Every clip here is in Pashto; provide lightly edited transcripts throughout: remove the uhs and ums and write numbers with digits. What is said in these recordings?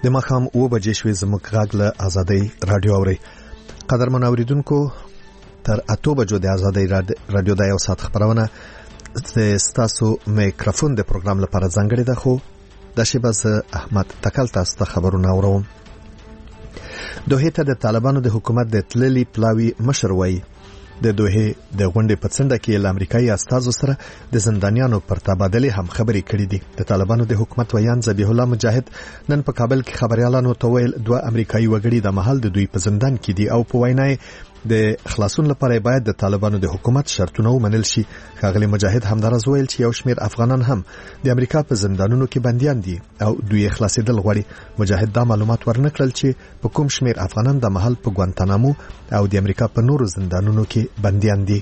د ماښام 2 بجې شوې زموږ غږ له ازادۍ رادیو اوري. قدرمن اوریدونکو تر 8 بجو د ازادۍ رادیو د یو ساعت خبرونه ستاسو میکروفون د پروګرام لپاره ځانګړی ده، خو د شیباز احمد تکل تاسو ته خبرونه اورم. دوحه ته د طالبانو د حکومت د تللی پلاوی مشر وایي د دوحه د غونډې په څنډه کې له امریکایي استازو سره د زندانیانو پر تبادله هم خبرې کړې دي. د طالبانو د حکومت ویان ذبیح الله مجاهد نن په کابل کې خبريالانو ته ویل 2 امریکایي وګړي د محل د دوی په زندان کې دي او په وینای د خلاصون لپاره باید د طالبانو د حکومت شرطونه ومنل شي. ښاغلي مجاهد هم درز ویل چې یو شمېر افغانان هم د امریکا په زندانونو کې بنديان دي او دوی خلاصېدل غواړي. مجاهد دا معلومات ورنکړل چې په کوم شمېر افغانان د محل په ګوانتانامو او د امریکا په نورو زندانونو کې بنديان دي.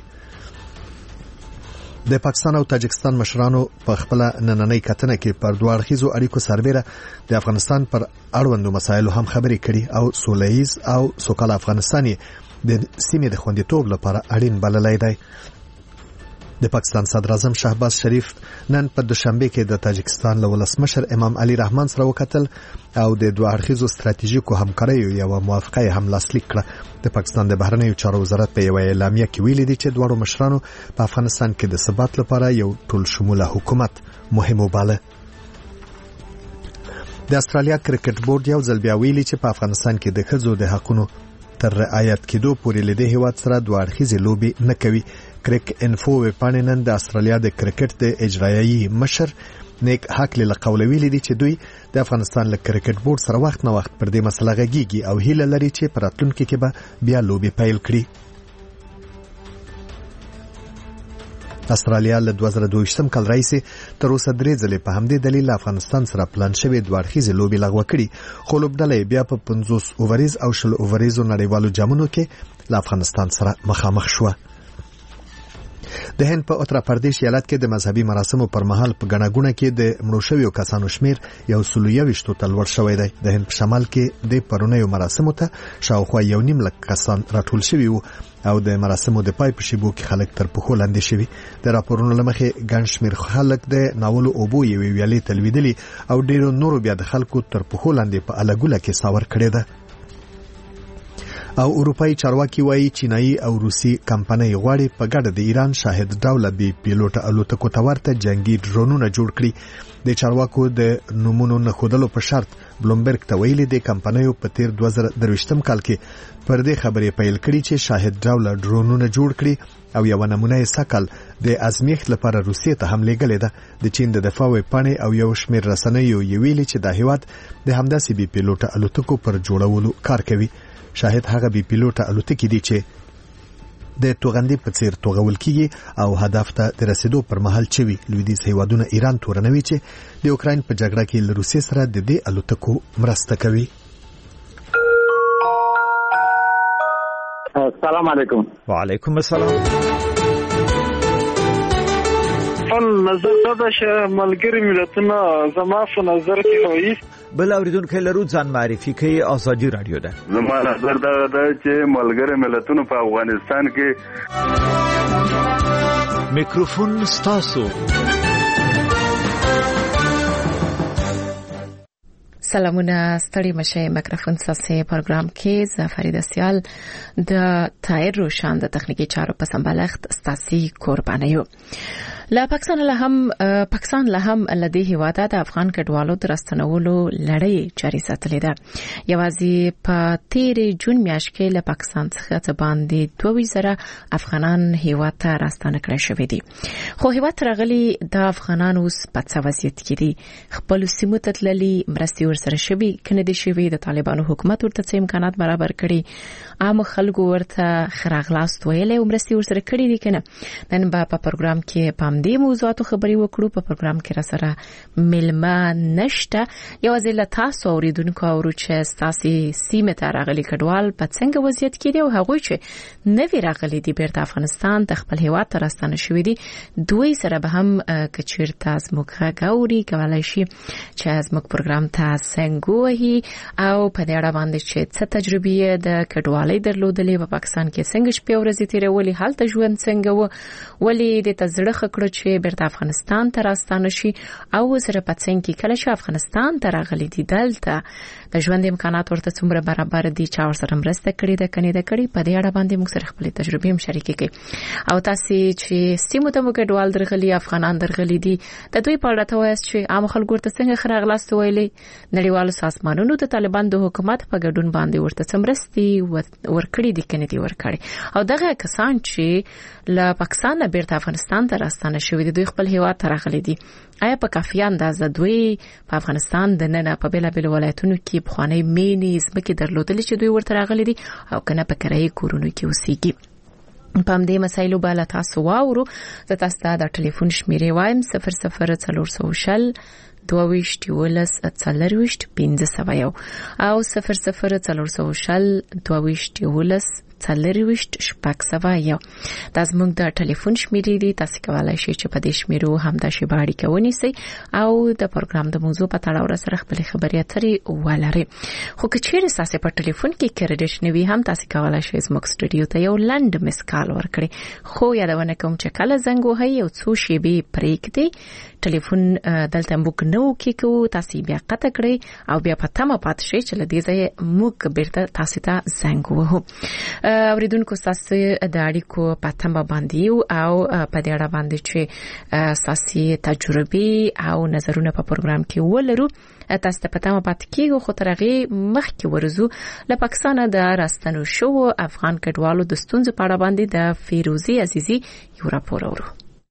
د پاکستان او تاجکستان مشرانو په خپل نننۍ کتنه کې پر دوه اړخیزو اړیکو سربېره د افغانستان پر اړوندو مسایلو هم خبرې کړي او سولهییز او سوکاله افغانستان د سیمې د خوندیتوب لپاره اړین بللی دی. د پاکستان صدر اعظم شهباز شریف نن په دوشنبه کې د تاجکستان له ولسمشر امام علي رحمان سره وکتل او د دوه اړخیزو ستراتیژیکو همکاریو یو موافقه هم لاسلیک کړه. د پاکستان د بهرنیو چارو وزارت په یو اعلامیه کې ویلي دي چې دواړو مشرانو په افغانستان کې د ثبات لپاره یو ټول شموله حکومت مهم وباله. د استرالیا کرکټ بورډ یو ځل بیا ویلي چې په افغانستان کې د ښځو د حقوقو تر رعایت کېدو پورې لیدې هیواد سره دوه اړخیزې لوبي نه کوي. کرک انفو وپاننن د استرالیا د کرکټ د اجرایي مشر نیک هاکلی له قوله ویلي دي چې دوی د افغانستان له کرکټ بورډ سره وخت نه وخت پر دې مسله غږیږي او هیله لري چې په راتلونکي کې به بیا لوبي پیل کړي. استرالیا له 2022 کال راځي تر اوسه 3 ځله په همدې دلیل افغانستان سره پلان شوی دوه اړخیزې لوبي لغوه کړي، خو لوبډلې بیا په 50 اووریز او 20 اووریزو نړیوالو جامونو کې له افغانستان سره مخامخ شوه. د هند په اتر پردیش ایالت کې د مذهبي مراسمو پر مهال په غناګونه کې د مړو شویو کسانو شمیر یو سلویويشتو ته لوړ شوی دی. د هند په شمال کې د پرونیو مراسمو ته شاوخوا 1.5 لک کسان راټول شوي وو او د مراسمو د پای په شیبو کې خلک تر پخو لاندې شوي. د راپورونو لمخې ګڼ شمیر خلک د ناولو اوبو یوې ویالې تلویدلي او ډیرو نورو بیا د خلکو تر پخو لاندې په الګوله کې ساور کړی ده. او اروپאי چارواکي وایي چینایي او روسي کمپنۍ غواړي په ګډه د ایران شاهد ډوله بي پیلوټ الوتکو ته ورته جنگي ډرونونه جوړ کړي. د چارواکو د نمونو نه خودلو په شرط بلومبرګ ته ویلي د کمپنیو په تیر 2023 کال کې پر دې خبرې پیل کړي چې شاهد ډوله ډرونونه جوړ کړي او یو نمونه یې سکل د ازمیښت لپاره روسیې ته هم لېږلې ده. د چین د دفاع وپاڼې او یو شمېر رسنیو ویلي چې د هیواد د همداسې بي پیلوټ الوتکو پر جوړولو کار کوي. شاهد هغه بي پیلوټ الوتکې دي چې د توغندي په څیر توغول کیږي او هدف ته د رسیدو پر مهال چوي. لویدیځ هیوادونه ایران تورنوي چې د اوکراین په جګړه کې له روسیې سره د دې الوتکو مرسته کوي. السلام علیکم. وعلیکم السلام. نظر دا چې ملګری ملتونه زما په نظر کې وایي بل اوریدونکو لرو ځان معرفي کوي. ازادي رادیو ده. زما نظر دا چې ملګری ملتونه په افغانستان کې میکروفون ستاسو. سلامونه ستړي مشه. میکروفون ساسه پروګرام کې زفرید سیال د تایر روشان د تخنیکی چارو په سمبالښت ستاسي قرباني یو. لا پاکستان له هم لدی هیواده د افغان کډوالو درستنولو لړۍ جاري ساتلې ده. یوازې په 13 جون میاشت کې له پاکستان څخه باندې 22,000 افغانان هیواد ته راستانه کړل شوې دي. خو هیواد راغلي د افغانانو اوس په څه وضعیت کې دي؟ خپل سیمو ته تللي مرستې ورسره شوي کنه دي شوي د طالبانو حکومت ورته امکانات برابر کړي، عام خلکو ورته خراغلاست ویلې مرستې ورسره کړي دي کنه. نن په پروګرام کې پام دې موضوعاتو خبري وکړو. په پروګرام کې را سره ملما نشته. یوازې له تاسو اوریدونکو اورو چې تاسو سیمه ته راغلي کډوال په څنګه وضعیت کې دي او هغه چې نوی راغلي دي بیرته افغانستان د خپل هیواد ته راستانه شوي دي. دوی سره به هم کچیرته زموږ غاوري کولای شي چې زموږ پروګرام ته څنګه وهي او په دې اړه باندې چې څه تجربه د کډوالۍ درلودلې په پاکستان کې څنګه شپه ورځې تیرولې، حالت ژوند څنګه و، ولې د تزړه خکړو وکړو چې بیرته افغانستان ته راستانه شي او سره پڅین کې کله چې افغانستان ته راغلي دي دلته د ژوند امکانات ورته څومره برابر دي چا ورسره مرسته کړې ده کني ده کړې په دې اړه باندې موږ سره خپل تجربې هم شریکې کړي او تاسو چې سیمو ته وګډوال درغلي افغانان درغلي دي د دوی په اړه ته وایي چې عام خلکو ورته څنګه خراغلاست ویلي نړیوالو سازمانونو ته طالبان د حکومت په ګډون باندې ورته څمرستي ورکړي دي کني دي ورکړي او دغه کسان چې له پاکستان بیرته افغانستان ته راستانه شوي دي دوی خپل هیواد ته راغلي دي آیا په کافي اندازه دوی په افغانستان د نن په بیلابل ولایتونو کې بخوانی مینې زمکه درلودل چې دوی ورته راغلي دي او کنه په کرایي کورونو کې اوسېږي په دې مسایلو باندې تاسو واورو د تاسو د ټلیفون شمیرې وایم 00400 22 ولس څلرويشت 15 او 00400 22 ولس څلرويشت شپږ سوه یو دا زموږ د ټلیفون شمیرې دي تاسو کولای شئ چې په دې شمیرو هم د شباړې کوونی سي او د پروګرام د موضوع په اړه ورسره خپل خبرې اترې ولري خو که چیرې تاسو په ټلیفون کې کریډیټ نوي هم تاسو کولای شئ زموږ سټوډیو ته یو لند مس کال ورکړي خو یادونه کوم چې کله زنګ وهي او څو شیبې پریږدي ټلیفون دلته موږ نو کېکو تاسو بیا قطع کړئ او بیا په تمه پات شئ چې لدې ځای موږ بیرته تاسو ته زنګ وهو اوریدونکو تاسو د اړیکو په تمه باندې او په دې اړه باندې چې تاسو تجربه او نظرونه په پروګرام کې ولرو تاسو ته پته مات کیږي خو ترغه مخکې ورزو له پاکستان د راستنو شو افغان کډوالو د ستونزې په اړه باندې د فیروزی عزیزی یو راپور اورو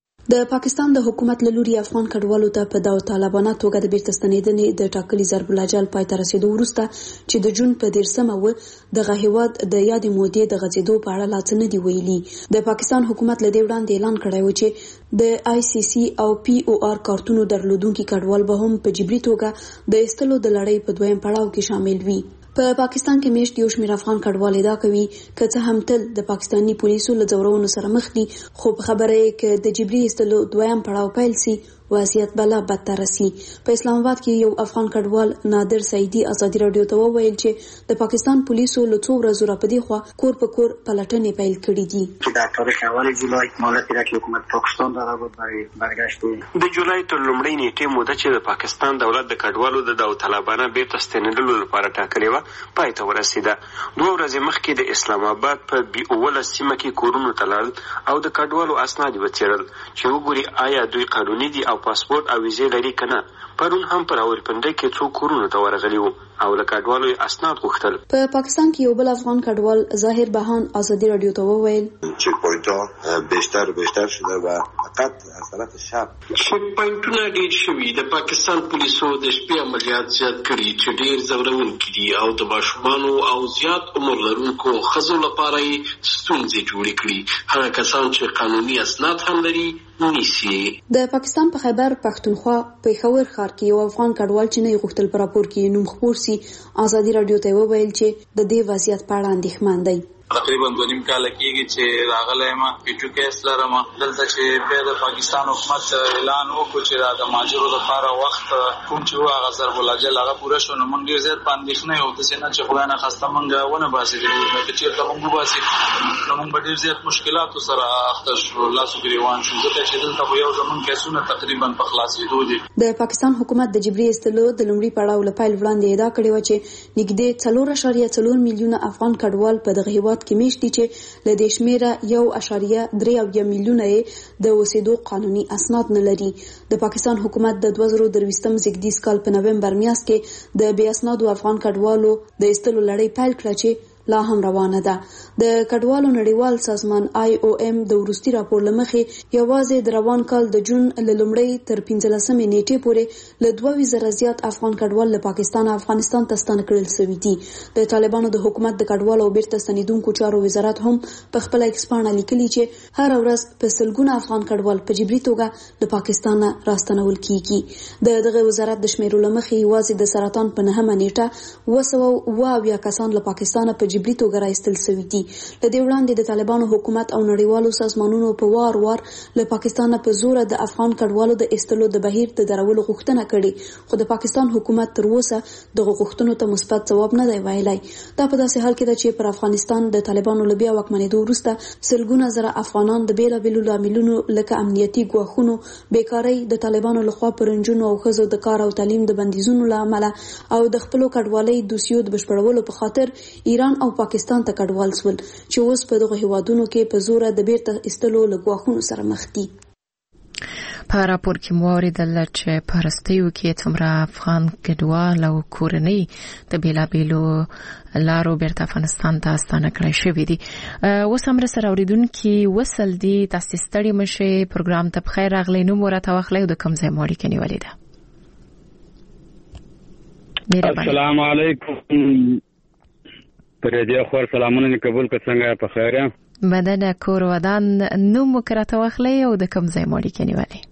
د پاکستان د حکومت له لوري افغان کډوالو ته په داو طالبانه توګه د بیرته ستنېدنې د ټاکلي ضرب الاجل پای ته رسیدو وروسته چې د جون په 13 د غهیواد د یادې مودې د غځېدو په اړه لا څه نه دی ویلي د پاکستان حکومت له دې وړاندې اعلان کړی و چې د آی سی سی او پی او آر کارتونو درلودونکو کډوال به هم په جبري توګه د استلو د لړۍ په دویم پړاو کې شامل وي په پاکستان کې میشت یو شمېر افغان کډوال ادعا کوي چې هم تل د پاکستاني پولیسو له ځورونو سره مخ دي خو په خبره یې کې د جبري استلو دویم پړاو پیل سي وضعیت بلا بدتر رسی په اسلام آباد کې یو افغان کډوال نادر سعیدی ازادي رادیو ته وویل چې د پاکستان پولیسو له څو ورځې راپدې خو کور په کور پلټنې پیل کړې دي چې د تاریخ اول جولای مالت راکې حکومت پاکستان دا راغلی برای برگشت د جولای تر لومړۍ نیټې موده چې د پاکستان دولت د کډوالو د داو طالبانه بیرته ستنېدلو لپاره ټاکلې و پای ته ورسېده 2 ورځې مخکې د اسلام آباد په بي اوله سیمه کې کورونو ته لاړل او د کډوالو اسناد وڅېړل چې وګوري آیا دوی قانوني دي او پاسپورت او ویزې لري کنه پرون هم پر راولپنډۍ کې څو کورونو ته ورغلي وو او له کډوالو اسناد غوښتل په پاکستان کې یو بل افغان کډوال ظاهر بهان ازادي رادیو ته وویل چک پوینټ بیشتر شده و فقط از طرف شب چک پوینټونه ډېر شوي د پاکستان پولیسو د شپې عملیات زیات کړي چې ډېر ځورونکي دي او د ماشومانو او زیات عمر لرونکو ښځو لپاره یې ستونزې جوړې کړي هغه کسان چې قانوني اسناد هم لري نیسي د پاکستان په خیبر پښتونخوا پېښور ښار کې یو افغان کډوال چې نه غوښتل پر راپور کې نوم خپور سي ازادي رادیو ته وویل چې د دې وضعیت په اړه اندېښمن دی تقریبا 2.5 کال کېږي چې راغلی ما پیچو کیس لرم دلته چې په د پاکستان حکومت اعلان وکړ چې د ماجرو لپاره وخت کوم چې هغه ضرب الاجل هغه پوره شو نو موږ ډېر زیات پاندېښنه یو د سینه چې خدای نه خواسته موږ ونه باسي نو چې ته موږ باسي نو موږ ډېر زیات مشکلاتو سره اخته شو لاسو ګریوان شو ځکه چې دلته یو زمون کیسونه تقریبا په خلاصېدو دي د پاکستان حکومت د جبري استلو د لومړي پړاو لپاره وړاندې ادعا کړې و چې نږدې 4.4 میلیونه افغان کډوال په دغه هیواد کې میشت دي چې له دې شمیره 1.3 میلیونه د اوسېدو قانوني اسناد نه لري د پاکستان حکومت د 2023 زیږدیز کال په نومبر میاشت کې د بې اسنادو افغان کډوالو د استلو لړۍ پیل کړه چې لا هم روانه ده د کډوالو نړیوال سازمان IOM د وروستي راپور لمخې یوازې د روان کال د جون له لومړۍ تر 15 نیټې پورې له 2000 زیات افغان کډوال له پاکستان افغانستان ته ستانه کړل شوي دي د طالبانو د حکومت د کډوالو بیرته ستنېدونکو چارو وزارت هم په خپل ایکسپانه لیکلي چې هر ورځ په سلګونه افغان کډوال په جبري توګه له پاکستان راستنول کیږي دغه وزارت د شمیرو لمخې یوازې د سرطان په 9 نیټه 220 کسان له پاکستان په جبري توګه راایستل شوي دي. له دې وړاندې د طالبانو حکومت او نړیوالو سازمانونو په وار له پاکستان په زور د افغان کډوالو د ایستلو د بهیر د درولو غوښتنه کړې، خو د پاکستان حکومت تر اوسه دغه غوښتنو ته مثبت ځواب نه دی ویلی. دا په داسې حال کې ده چې پر افغانستان د طالبانو له بیا واکمنېدو وروسته سلګونه زره افغانان د بېلابېلو لاملونو لکه امنیتي ګواښونو، بیکارۍ، د طالبانو لخوا پر نجونو او ښځو د کار او تعلیم د بندیزونو له امله او د خپلو کډوالۍ دوسیو د بشپړولو په خاطر ایران او پاکستان ته کډوال شول چې اوس په دغه هیوادونو کې په زوره د بیرته ایستلو له ګواښونو سره مخ دي. په راپور کې مو اوریدل چې په وروستیو کې څومره افغان کډوال او کورنۍ د بېلابېلو لارو بیرته افغانستان ته ستانه کړای شوي دي. اوس هم سره اوریدونکي وصل دي، تاسو ستړي مشئ، پروګرام ته بخیر راغلی. نوم ورته واخلئ او د کوم ځای مو اړیکه نیولې ده. السلام علیکم. پرې دې خور سلامونه قبول که څنګه په خیر یم؟ بدنه کور ودان. نوم ورته واخلئ او د کوم ځای مو اړیکه نیولې؟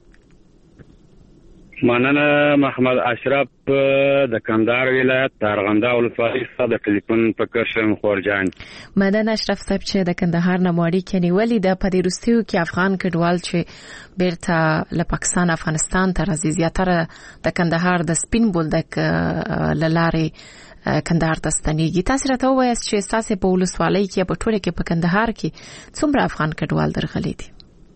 مننه. محمد اشرف د کندهار ولایت د ارغنداو ولسوالۍ څخه د ټلیفون په کرشم خورجان. مننه اشرف صاحب چې د کندهار نه مو اړیکه نیولې ده. په دې وروستیو کې افغان کډوال چې بیرته له پاکستان افغانستان ته راځي، زیاتره د کندهار د سپین بولدک له لارې کندهار ته ستنېږي. تاسو راته ووایاست چې ستاسو په ولسوالۍ کې په ټوله کې په کندهار کې څومره افغان کډوال درغلي دي؟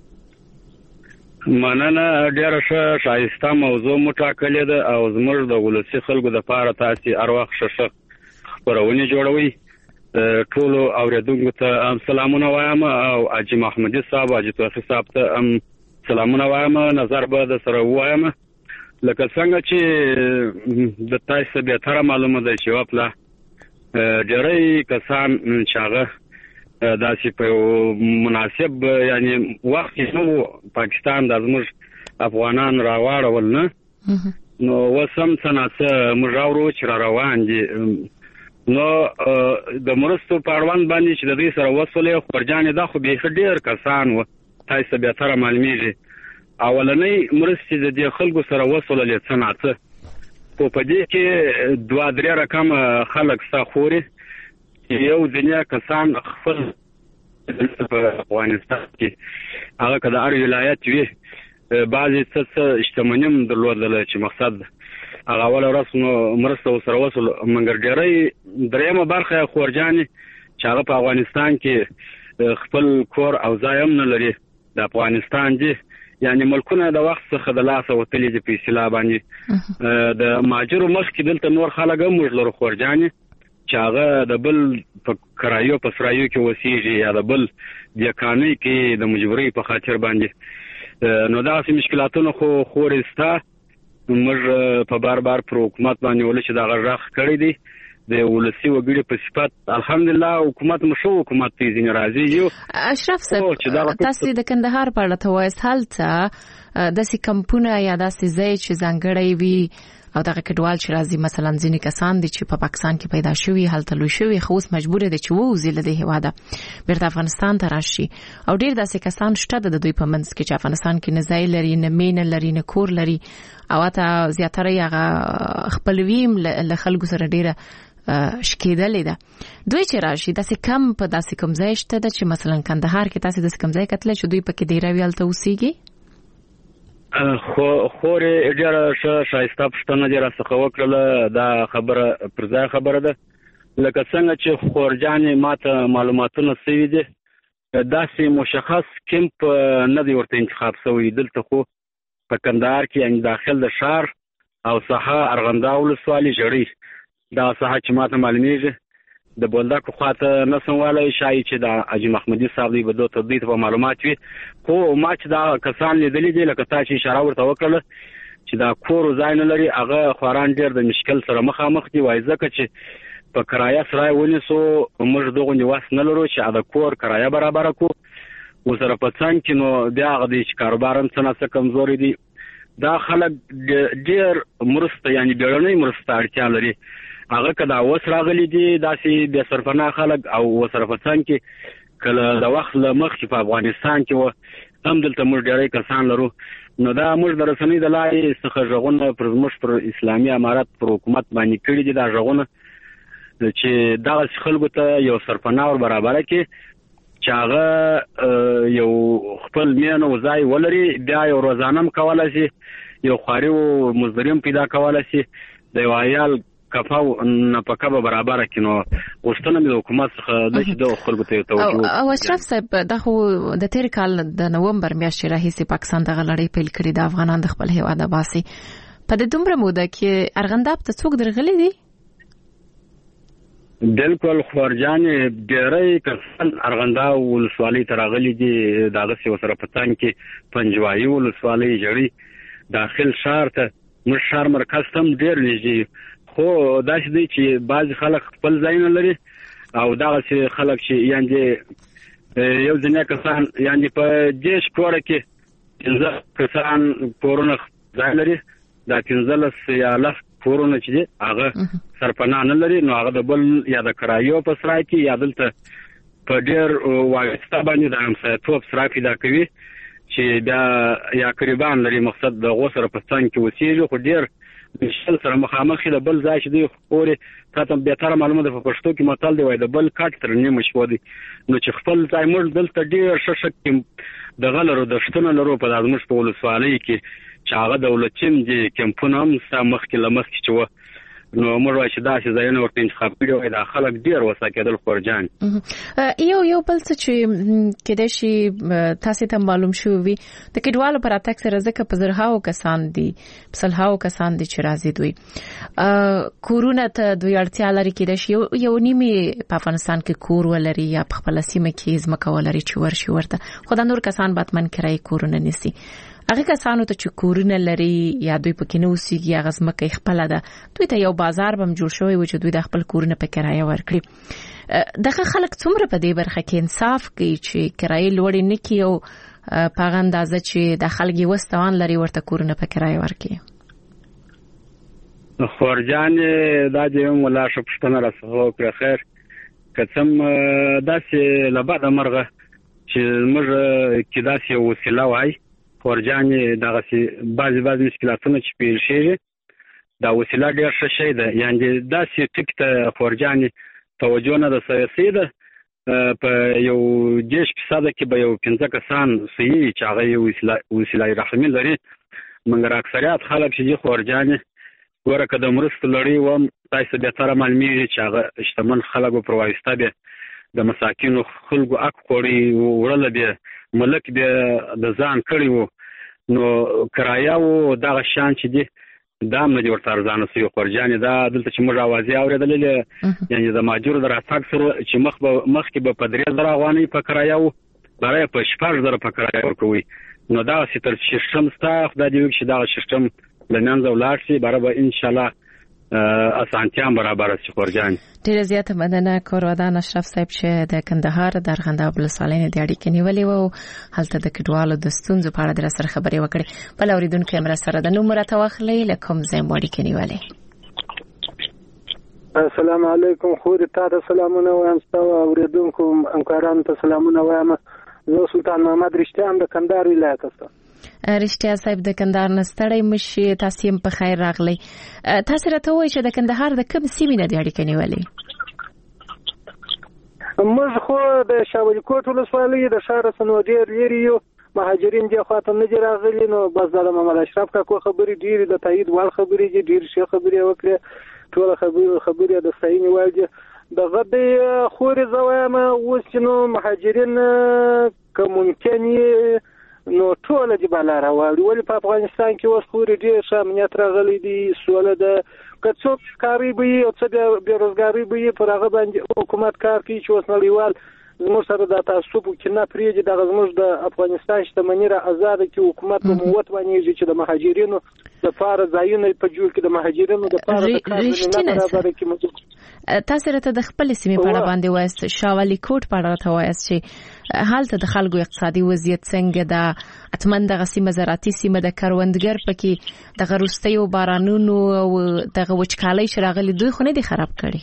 مننه. ډېره ښه ښایسته موضوع مو ټاکلې ده او زموږ د ولسي خلکو دپاره تاسې هر وخت ښه خپرونې جوړوئ. ټولو اورېدونکو ته هم سلامونه وایم او حاجي محمدي صاحب، حاجي توفي صاحب ته هم سلامونه وایم. نظر به د سره ووایم لکه څنګه چې د تاسو بهتره معلومه ده چې وپله ډېری کسان چې هغه داسې په مناسب یعنی وخت کې نو پاکستان د زموږ افغانان راواړول نه، نو وسم څنګه موږ راورو چې روان دي. نو د مرستو په اړوند باندې چې د دې سره وصلې خورجانې دا خو به ډېر کسان و، تاسو به تر معلومیږي اولنۍ مرستې د دې خلکو سره وصلې څنګه په دې کې 2-3 رقم خلک ساخوري. یو دنیا کسان خپل په افغانستان کې هغه کله اړ ولایت وي بعضی څه اجتماعیم درلودل چې مقصد هغه ول رسمو مرسته سره وصل منګر ډیری درېمه برخه خورجاني چې هغه په افغانستان کې خپل کور او ځایم نه لري د افغانستان دي، یعنی ملکونه د وخت څخه د لاسه وتلي دي په اصطلاح باندې. د ماجرو مخ کې دلته نور خلک هم موږ لرو خورجاني چې هغه د بل په کرایو په سرایو کې وسیږي یا د بل دیکانې کې د مجبورۍ په خاطر باندې. نو دا سم مشکلاتونه خو خورستا موږ په بار پر حکومت باندې ول چې دا غږ کړی دی د ولسی وګړي په صفات الحمدلله حکومت مشو حکومت تیزین راځي. یو اشرف صاحب تاسو د کندهار په اړه توایس حالته د سې کمپونه یا د سې ځای چې ځانګړی وي او دغه کډوال چې راځي مثلا ځینې کسان دي چې په پاکستان کې پیدا شوي هلته لوی شوي خو اوس مجبور دي چې ووځي له دې هیواده بیرته افغانستان ته راشي او ډیر داسې کسان شته د دوی په منځ کې چې افغانستان کې نه ځای لري نه مینه لري نه کور لري او اته زیاتره هغه خپلویم له خلکو سره ډیره شکیدلې ده. دوی چې راشي داسې کم په داسې کم ځای شته چې مثلا کندهار کې تاسو داسې کم ځای کتل چې دوی پکې ډیر ویل ته اوسېږي. خوري ډیره شایسته پښتنه ډیره څخه وکړه دا خبره پر ځای خبره ده لکه څنګه چې خورجانې ماته معلوماتونه سوي دي داسې مشخص کمپ نه دی ورته انتخاب شوی دلته خو په کندهار کې یعنی داخل د شهر او ساحه ارغنداو ولسوالۍ جړی دا ساحه چې ماته معلومیږي د بولدک خواته نسواله شای چې د حاجي محمدي صاحب دی بده تدبیر په معلومات وي خو ما چې دا کسان لیدلې دي لکه تاسو اشاره ورته وکړه چې دا کور ځای نه لري هغه خوران ډیر د مشکل سره مخامخ دي وای ځکه چې په کرایه سره ونیسو موږ دغه نیواس نه لرو چې دا کور کرایه برابر کو وسره په څنګه کې نو بیا غدي چې کاروبارم څنګه کمزوري دي دا خلک ډیر مرسته یعنی بیرونی مرسته اړتیا لري هغه کدا اوس راغلي دي داسې بیا صرفنا خلک او وسرفتان کې کله د وخت لمخ په افغانستان کې هم دلته موږ ډېری کسان لرو نو دا موږ د رسنۍ د لارې څخه ژغونه پر موږ پر اسلامي امارات پر حکومت باندې کړی دي دا ژغونه چې دغه خلکو ته یو سرپناه برابر کړي چې هغه یو خپل مینه وځای ولري، بیا یو روزانه کولای شي، یو خاري او مزدوریم پیدا کولای شي، د یو عیال کفاو نفقه به برابر کړي. نو غوښتنه مې د حکومت څخه ده چې د خلکو ته توجه او اشرف صاحب دا خو د تیر کال د نومبر میاشتې راهیسې پاکستان دغه لړۍ پیل کړې د افغانان د خپل هیواد باسي. په دې دومره موده کې ارغنداب ته څوک درغلي دي؟ بالکل خورجان ډېری کسان ارغنداب ولسوالۍ ته راغلي دي. دغسې ورسره په څنګ کې پنجوایي ولسوالۍ جړۍ داخل ښار ته موږ ښار مرکز ته هم ډېر نږدې، خو داسې دی چې بعضې خلک خپل ځایونه لري او دغسې خلک چې یعنې یو ځینې کسان یعنې په دېرش کوره کې 15 کسان کورونه ځای لري. دا 15 یا 10 کورونه چې دي هغه سرپناه نه لري، نو هغه د بل یا د کرایو په سرای کې یا دلته په ډېر واسطه باندې د همسایه‌توب سرای پیدا کوي چې بیا یا قریبان لري، مقصد د هغو سره په څنګ کې اوسېږي، خو ډېر مشکل سره مخامخ د بل ځای چې دی خورې تاته بهتره معلومه ده. په پښتو کې متل دی وایي د بل کاټ تر نیمه شپه دی. نو چې خپل ځای موږ دلته ډېر ښه ښه دغه لرو، دښتونه لرو په زموږ په ولسوالۍ کې چې هغه دولتچین دي، کمپونه هم ستا مخکې له مخکې چې وه، نو موږ وایو چې داسې ځایونه ورته انتخاب کړي وای دا خلک ډېر وسه کېدل. خورجان یو بل څه چې کېدای شي تاسې ته معلوم شوي وي د کډوالو په راتګ سره ځکه په زرهاو کسان دي، په سلهاو کسان دي چې راځي دوی کورونه ته دوی اړتیا لري. کېدای شي یو نیمې په افغانستان کې کور ولري یا په خپله سیمه کې ځمکه ولري چې ورشي ورته، خو دا نور کسان باتمن کرایي کورونه نیسي. هغه کسانو ته چې کورونه لري یا دوی پکې نه اوسېږي، هغه ځمکه یې خپله ده، دوی ته یو بازار به هم جوړ شوی و چې دوی د خپل کورونه په کرایه ورکړي. دغه خلک څومره په دې برخه کې انصاف کوي چې کرایې لوړې نه کړي او په هغه اندازه چې د خلک یې وس توان لري ورته کورونه په کرایه ورکړي؟ خورجان دا چې ملا ښه پوښتنه راڅخه وکړه. خیر که څه هم داسې له بده مرغه چې موږ کې داسې یو وسیله وای خورجان دغسې بعضې مشکلاتونه چې پیل شوي دا وسیله ډېر ښه شی ده. یعنې داسې ټکي ته خورجان توجه نه ده سیاسي ده. په یو 10% کې به یو 15 کسان صحیح چې هغه یو وسیله رحمي لري، مګر اکثریت خلک چې دي خورجان ګوره که د مرستو لړۍ وم تاسې بهتره معلومېږي چې هغه شتمن خلک به پر واسطه بیا د مساکینو خلکو حق خوړی وړله بیا ملک بیا د ځان کړی وو، نو کرایه و دغه شیان چې دي دا هم نه دي ورته ارزانه سوي. خورجانې دا دلته چې موږ اوازې اورېدلې یعنې د مهاجرو د راتګ سره چې مخکې به په 3,000 افغانۍ په کرایه وو، برای په 6,000 په کرایه ورکوي. نو دغسې تر سیسټم ستا خدای دې وکړي چې دغه سیسټم له منځه ولاړ شي، برای به انشاءالله اسانتیا هم برابره شي. خورجان ډېره زیاته مننه کورودان اشرف صاحب چې د کندهار د ارغنداب ولسوالۍ نه د اړیکې نیولې وه او هلته د کډوالو د ستونزو په اړه د راسره خبرې وکړې. بل اورېدونکی هم راسره د نوم راته واخلئ له کوم ځای مو اړیکې نیولې؟ السلام علیکم. خورې تا ته سلامونه وایم، ستا اورېدونکو همکارانو ته سلامونه وایم. زه سلطان محمد رښتیان د کندهار ولایت څخه. رښتیا صاحب د کندهار نه ستړی مشي، تاسې هم په خیر راغلی. تاسې راته ووایئ چې د کندهار د کوم سیمې نه دې اړیکه نیولې؟ موږ خو د شاه ولي کوټ ولسوالۍ د ښاره څخه نو ډېر لرې یو، مهاجرین دې خواته نه دي راغلي. نو بس دا د محمد اشرف کاکو خبرې ډېرې د تایید وړ خبرې دي، ډېرې ښې خبرې یې وکړې، ټوله خبرې د ستاینې وړ دي. دغه د خورې زه وایم اوس چې نو مهاجرین که ممکن یې نو ټوله دې بالا راوړي، ولې په افغانستان کې اوس خورې ډېر ښه امنیت راغلی دی، سوله ده. که څوک کاري به وي او څه بېروزګاري به وي پر هغه باندې حکومت کار کوي چې اوس نړیوال زموږ سره د تعصب کې نه پرېږدي، دغه زموږ د افغانستان شتمني را ازاده کړي، حکومت به مو وتوانېږي چې د مهاجرینو دپاره ځایونه په جوړ کړي، د مهاجرینو دپاره د کار زمینه برابره کړي. تاسې راته د خپلې سیمې په اړه باندې وایاست، شاه ولي کوټ په اړه راته وایاست چې هلته د خلکو اقتصادي وضعیت څنګه ده؟ حتما دغه سیمه زراعتي سیمه ده، کروندګر پکې دغه وروستیو بارانونو او دغه وچکالۍ چې راغلي دوی خو نه دي خراب کړي؟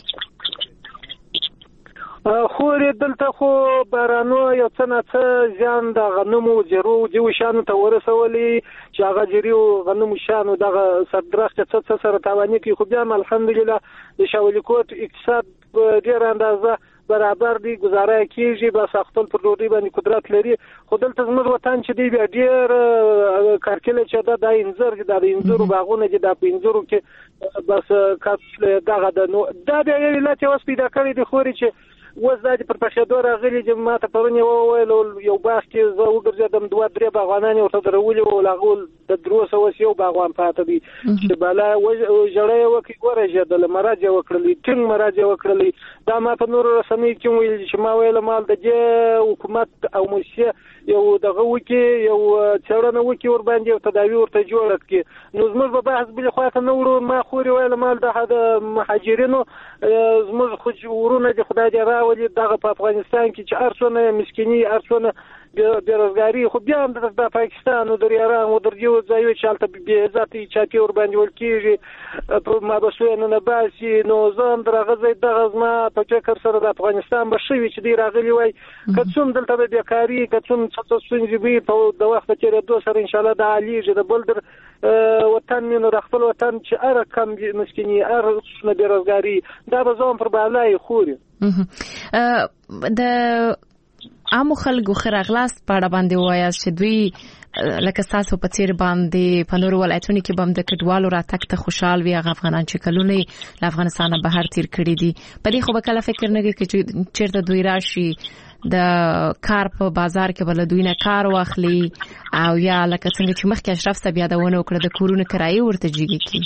خورې دلته خو بارانو یو څه نه څه زیان د غنمو جرو دیو شانو ته ورسولي چې هغه جریو غنمو شانو دغه صدرخت څه سره تاواني کوي. خو بیا الحمدلله د شاه ولي کوټ اقتصاد ډېر اندازه برابر دی گزاره کیږي بس خپل پر ډوډۍ باندې قدرت لري خو دلته زموږ وطن چې دی بیا ډېر کارکله چې دا انځر د انځرو باغونه چې د انځرو کې بس دغه د نو دا بیا یو علت اوس پیدا کړی دی خوري چې وز د پر پښېدو راغلي چې ما ته پرونی وویل یو باغ کې زه وګرځېدم 2-3 باغوانان ورته درولي او لاغول د 300 یو باغوان پاتې دي چې بالا جړې وکي ورژېدل مراجعه وکړلې ټینګ مراجعه وکړلې دا ما په نور رسنۍ کې ویل چې ما ویل مال د حکومت او مؤسسه یو دغه وکي یو څېړنه وکي ور باندې او تداوی ورته جوړ کړي نو زموږ په بحث بل خواته نو ما خوري ویل مال د مهاجرینو زموږ خو ورونه د خدای دی راولي دغه په افغانستان کې چې ارسونه مسکینی ارسونه بیروزګاری خو بیا هم د پاکستان او د ایران او د یو ځای چې حالت به عزت چاپی ور باندې ورکیږي په ما بسوینه نه باسي نو زم درغه زید دغه ما په فکر سره د افغانستان بشوي چې دی راغلی وای کڅوم دلته به بیکاری کڅوم څه سنجبي په د وخت کې د سره ان شاء الله د عالیه د بلدر وطن مینو د خپل وطن چې ار کم مسکینی ار نه بیروزګاری دا به زوم پر بالای خوري د عامو خلکو خراغلاس په اړه باندې وایي چې دوی لکه تاسو په تیر باندې په نور ولایتونو کې بم د کډوالو راتګ ته خوشحال وي هغه افغانان چې کلونه له افغانستانه بهر تیر کړي دي په دې خو به کله فکر نه کوي چې چیرته دوی راشي د کار په بازار کې بل دوی نه کار واخلي او یا لکه څنګه چې مخکې اشرف صاحب یادونه وکړه د کورونو کرایه ورته جګی کی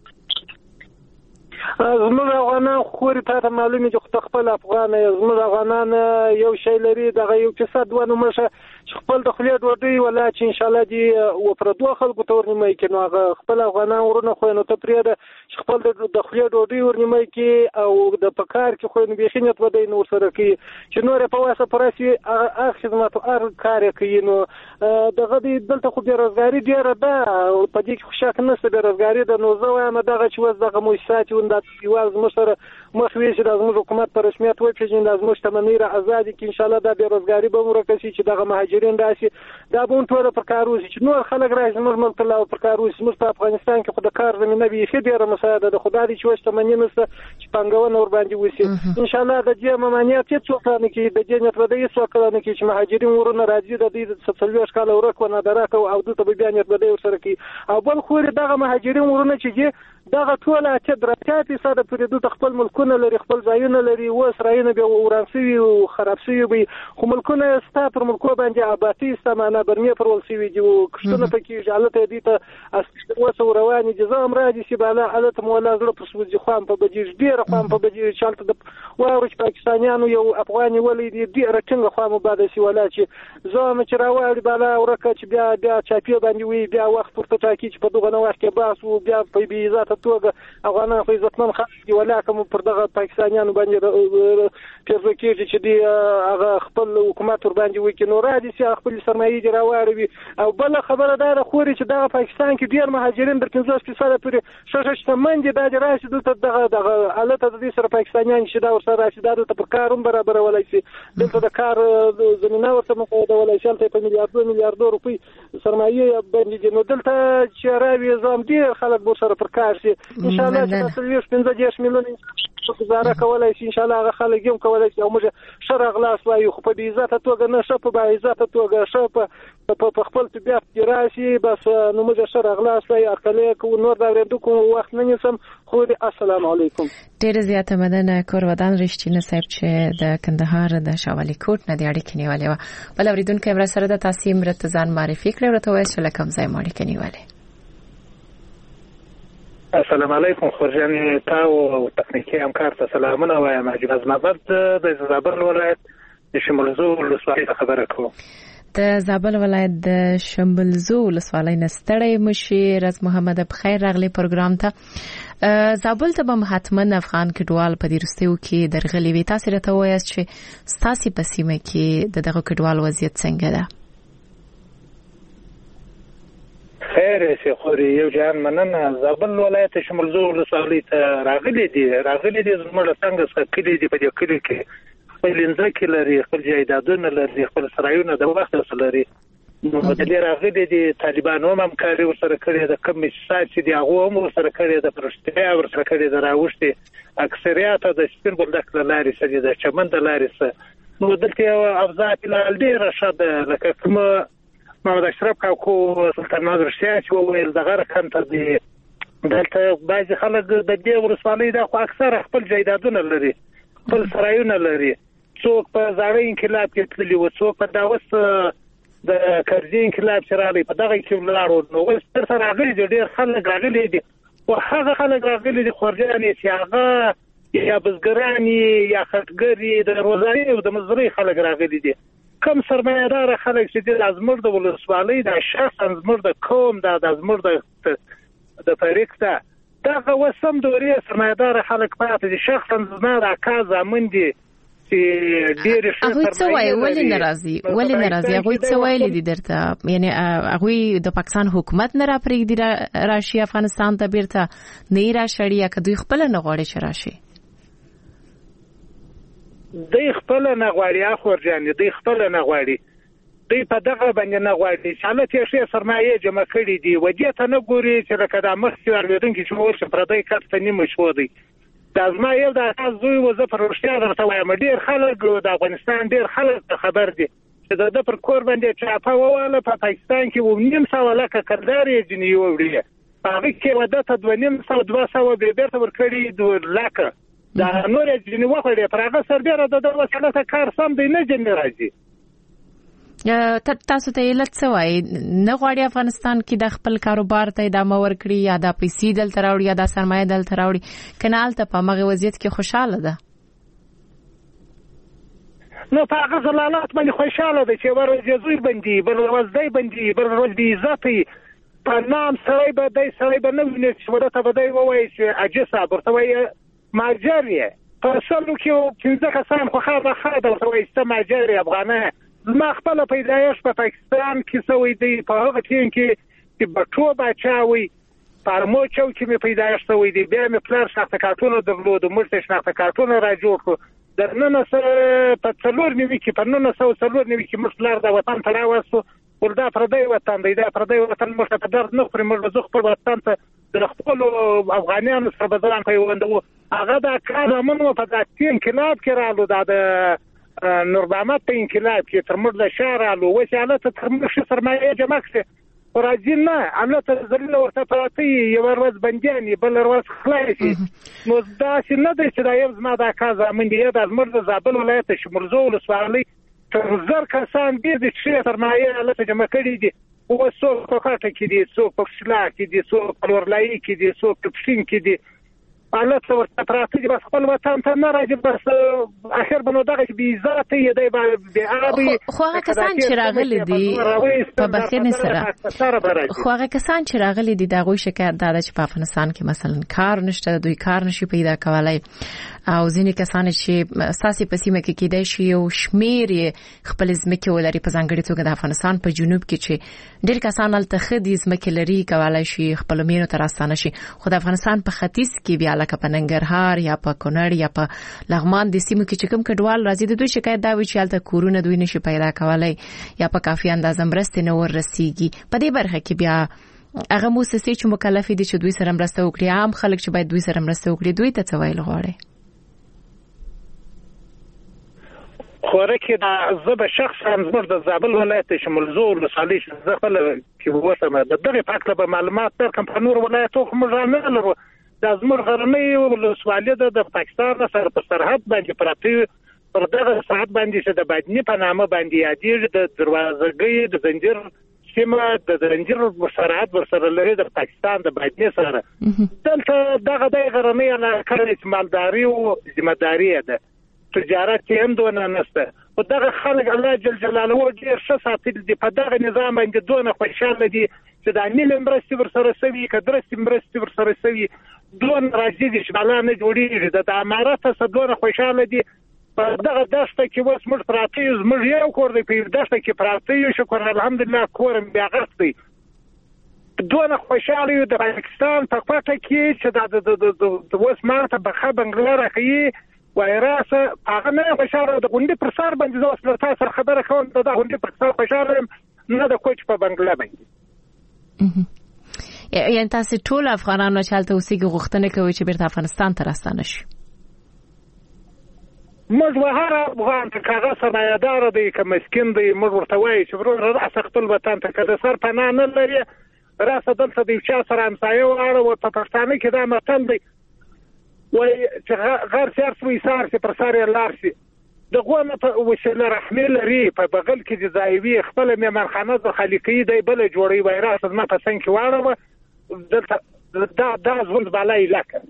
زموږ افغانان خوري ته معلومه چې خپل افغان زموږ افغانان یو شی لري دغه یو قصد ونه مشه خپل د خلیه ډوډۍ ولا چې ان شاء الله دی او پر دوه خلکو تورنمه کې نو خپل افغانان ورونه خو نو ته پرې د خپل د خلیه ډوډۍ ورنمه کې او د پکار کې خو نو بيخینت ودی نو سره کې چې نور په واسه پرسي اخ خدمت او کار کوي نو دغه دلته خو بیروزګاری ډیره ده په دې کې خوشاک نشته بیروزګاری د نو زه وایم دغه چې وز دغه مؤسسات وند یواز مشر مخوي چې د حکومت پر رسمیت وایي چې د مجتمعي آزادي کې ان شاء الله د بیروزګاری به ورکسي چې دغه مهاجرین راشي دا به ټول پر کار وشي چې نور خلک راشي نور ملک لا پر کار وشي موږ په افغانستان کې خو د کار زمينه به هیڅ ډیره مساعده د خدای چې مجتمعي نشته چې پنګونه ور باندې وشي ان شاء الله د دې ممانعت څه نه کې د جنت ودی څه کړه نه کې چې مهاجرین ورونه راځي د دې څلوي ښکاله ورکو نه درکو او د ته بیان ودی ور سره کې او بل خو دغه مهاجرین ورونه چې دغه ټول اته دراتي صد پرې د خپل ملکونه لري خپل ځایونه لري و اسرائیل به ورانسوي او خرابسوي به خو ملکونه ستا پر ملکو باندې آبادی استمانه برمه پر ولسوي دي او کښتونه پکې جالته دي ته اسوسه رواني جزام راځي چې بالا حالت مولا زړه پر سوځي خو په بجیر ډیر خو په بجیر چالت د وارو پاکستانیانو یو افغاني ولې دي رټنګ خو مباده سی ولا چې زوم چې راوړي بالا ورکه چې بیا چاپی باندې وي بیا وخت پورته ټاکي چې په دغه نو وخت کې باس او بیا په بي عزت توګه افغانان خو عزتمن خلک دي ولا کوم پر دغه پاکستانیانو باندې پیژو کېږي چې دی هغه خپل حکومت ور باندې وکړي نو راځي چې خپل سرمایي دی راوړي او بل خبره ده خوري چې دغه پاکستان کې ډیر مهاجرین در 15% پورې شش من دي د راشي دغه حالت د دې سره پاکستانیان چې دا ورسره راشي دا د پرکاروم برابر ولای شي دلته د کار زمينه ورته مقاعده ولای شي په میلیارډ روپۍ سرمایي باندې نو دلته چې راوي زم ډیر خلک بو سره پرکار شي ان شاء الله چې 15 میلیون گزاره کولای شي ان شاء الله هغه خلک هم کولای شي او موږ شر اغلاس وایو خو په عزت توګه نه شپ په عزت توګه شپ په خپل طبيعت کې راشي بس نو موږ شر اغلاس وایو اکله کو نور دا ورته کوم وخت نه نسم خو السلام علیکم ډیر زیاته مننه کورودان رښتینه صاحب چې د کندهار د شاولي کوټ نه دی اړیکې نیولې و بل اوریدونکو امر سره د تاسیم رتزان معرفي کړو ورته وایي چې لکم ځای ماړي کې نیولې السلام علیکم خورجان تاو تکنیکی همکار ته سلامونه وایم حاجی محمد د زابل ولایت د شمبلزو ولسوالۍ خبره کوم د زابل ولایت د شمبلزو ولسوالۍ نستړی مشیر از محمد بخیر راغلی پروګرام ته زابل ته به حتمن افغان کډوال په دیرستیو کې درغلي وي تاسو راته وایاست چې ستاسو په سیمه کې دغه کډوال وضعیت څنګه ده خیر سي خوري یو جان مننه زابل ولایت شمولزو ولسوالۍ ته راغلي دي زموږ څنګه سکلي دي په دې کلی کې خپل انځکه لري خپل جایدادونه لري خپل سرایونه د وخت سره لري نو د دې راغلي دي طالبانو هم همکاري ورسره کړې ده، کوم چې دي هغه هم ورسره کړې ده، پرشتیا ورسره کړې ده، راوښتي اکثریت د سپین بولدک لارې سره د چمن د لارې سره. نو دلته افزات لال ډیر شد لکه کوم محمد اشرف کاکو سلطان ناظر شاه چې وویل دغه رقم ته دی. دلته بعض خلک د دې ورسوالۍ د خو اکثر خپل جایدادونه لري، خپل سرایونه لري، څوک په زاړه انقلاب کې تللی و، څوک په داوس د کرزي انقلاب چې راغلی په دغه کې ولاړو. نو اوس تر سره راغلي دي ډېر خلک راغلي دي، او هغه خلک راغلي دي خورجانې چې هغه یا بزګران یا خټګر د روزاني او د مزدوري خلک راغلي دي. کم سرمایه‌دار خلک چې د زموږ د ولسوالۍ د شخص زموږ د قوم د زموږ د فریق ته دغه وسم دوري سرمایه‌دار خلک پاتې دي. شخصا زما د اکا زامن دي چې ډېر ښه سرمایه ولې ناراضي هغه څه ویل دي درته، یعنی هغه د پاکستان حکومت نه را پرېږدي راشي افغانستان ته بیرته نه راشي یا که دوی خپل نه غواړي چې راشي؟ دوی خپل نه غواړي خورجان، دوی خپل نه غواړي، دوی په دغه باندې نه غواړي چې حالت یې ښه سرمایه جمع کړي دي، ودې ته نه ګوري چې لکه د مخکې اورېدونکي چې وایي پردی کس ته نیمه شو دی. دا زما یو د اساس زوی و، زه پر رښتیا درته وایم ډېر خلک د افغانستان ډېر خلک خبر دي چې د پر کور باندې چاپه وواله په پاکستان کې 900 لکه کردار یې جنې وړي، هغه کې وده ته 200 بیرته ورکړي 2 لکه دا نور جنې وخړي، پر هغه سربېره د وسیله کار سم دی نه جنې راځي. تاسو ته علت څه وایي؟ نه غواړي افغانستان کې د خپل کاروبار ته ادامه ورکړي یا د پیسې دلته راوړي یا د سرمایه دلته راوړي، کنه هلته په هغه وضعیت کې خوشاله ده؟ نو په هغه ځلالات باندې خوشاله ده چې ورځ زوی بندي، بل ورځ دی بندي، بل ورځ دی عزتي په نام سړی به دی سړی به نه ویني چې ورته به دی ووایي چې عجزه ورته وایي ماجر یې په سلو کې 15 کسان خو خامخا درته وایي ته ماجر یې افغانه. ما خپل پیدایش په پاکستان کې سوی دی، په هغه ټیم کې بټو باچاوي پارمو چوک کې مې پیدایش سوی دی، بیا مې پلار شناخته کارتونه درلود، موږ شناخته کارتونه را جوړ کړو د نن سره په 4 نیوي کې په 1904 نیوي کې موږ پلار د وطن ته راوستو، ولدا پردی وطن دی، دا پردی وطن موږ ته درد نه خوري، موږ زه خپل وطن ته د خپل افغانانو سره بدلان پیوندو. هغه د کار منو په داسې انقلاب کې رالو، د نور محمد په انقلاب کې تر موږ له شهر الو وساله ته تر موږ سرمایه جمع کړه، راځي نه الله ته ذلیل ورته پراتی یو ورځ بنديان بل ورځ خلاصي. نو دا چې نه دی چې دا یو زما د کازا من دی د مرز زابل ولایت شمرزو ولسوالۍ تر 1000 کسان دي چې سرمایه الله ته جمع کړي دي، او څوک په کاټه کې دي، څوک په شلا کې دي، څوک په ورلای کې دي، څوک په پښین کې دي، الله ته ورته پراتی دي، بس خپل وطن ته نه راځي، بس اخر بنو دغه بي عزت یې دی به عربي. خو هغه کسان چې راغلي دي په بخښنې سره، خو هغه کسان چې راغلي دي دغه شکایت دا چې په افغانستان کې مثلا کار نشته، دوی کار نشي پیدا کولای، او ځینې کسان چې اساسي په سیمه کې کېدای شي او شمیر خپل ځمکې ولري په ځانګړي توګه د افغانستان په جنوب کې چې ډېر کسان هلته خدي ځمکې لري کولای شي خپل مینو ته راستانه شي، خو د افغانستان په ختیځ کې بیا لکه په ننګرهار یا په کونړ یا په لغمان د سیمو کې چې کوم کډوال راځي د دوی شکایت دا وي چې هلته کورونه دوی نشي پیدا کولای یا په کافي اندازه مرستې نه ورسیږي. په دې برخه کې بیا هغه مؤسسې چې مکلف دي چې دوی سره مرسته وکړي، عام خلک چې باید دوی سره مرسته وکړي، دوی ته څه ویل غواړي؟ خوره کې دا زه به شخصا زموږ د زابل ولایت شمولزو ولسوالۍ زه خپل کې وسم د دغه پاکله به معلومات درکم، په نور ولایتو خو موږ نه لرو. دا زموږ غرنۍ ولسوالۍ د پاکستان سره په سرحد باندې پراته، پر دغه سرحد باندې چې د بادنی په نامه باندې یادېږي، د دروازګۍ د زنجیر سیمه د زنجیر سرحد ورسره لري د پاکستان د بادنی سره. دلته دغه د غرنۍ علاقه مالداري او ذمہداري ده، تجارت هم دونه نشته، او دغه خلک الله جل جلاله ډیر ښه ساتل دي، په دغه نظام باندې دونه خوشاله دي چې د نیل مرستې ورسره سوي، کدرستې مرستې ورسره سوي، دونه راځي چې بلا نه جوړیږي، د امارات څخه دونه خوشاله دي. په دغه دشته کې اوس موږ پراته یو، موږ یو کور دی په دشته کې پراته یو، شکر الحمدلله کورم بیا غوښتي، دونه خوشاله یو. د پاکستان په کوټه کې چې د اوس ماته بخا بنگلا راکې وایراسه هغه نه خوشاله د غونډې پر سر باندې زه اوس تاسو خبره کوم، د غونډې پر سر خوشاله نه د کوچ په بنگله باندې. یعنی تاسو ټول افغانانو چې هلته اوسېږي غوښتنه کوي چې بیرته افغانستان ته راستانه شي؟ موږ به هر افغان ته کاغه سرمایه‌دار دی که مسکین دی موږ ورته وایو چې ورور راسه خپل وطن ته که د سر پناه نه لري راسه دلته د یو چا سره همسایه واړه. په پښتانه کې دا متل دی وایي چې غر سر سوی سار سي پر سر یې لار سي. د غوانه په وسیله رحمي لري په بغل کې د ځایوي خپل میمنخانه د خالقي دی بل جوړي وای راسه ما په څنګه واړه دلته دا ژوند بالای لکه.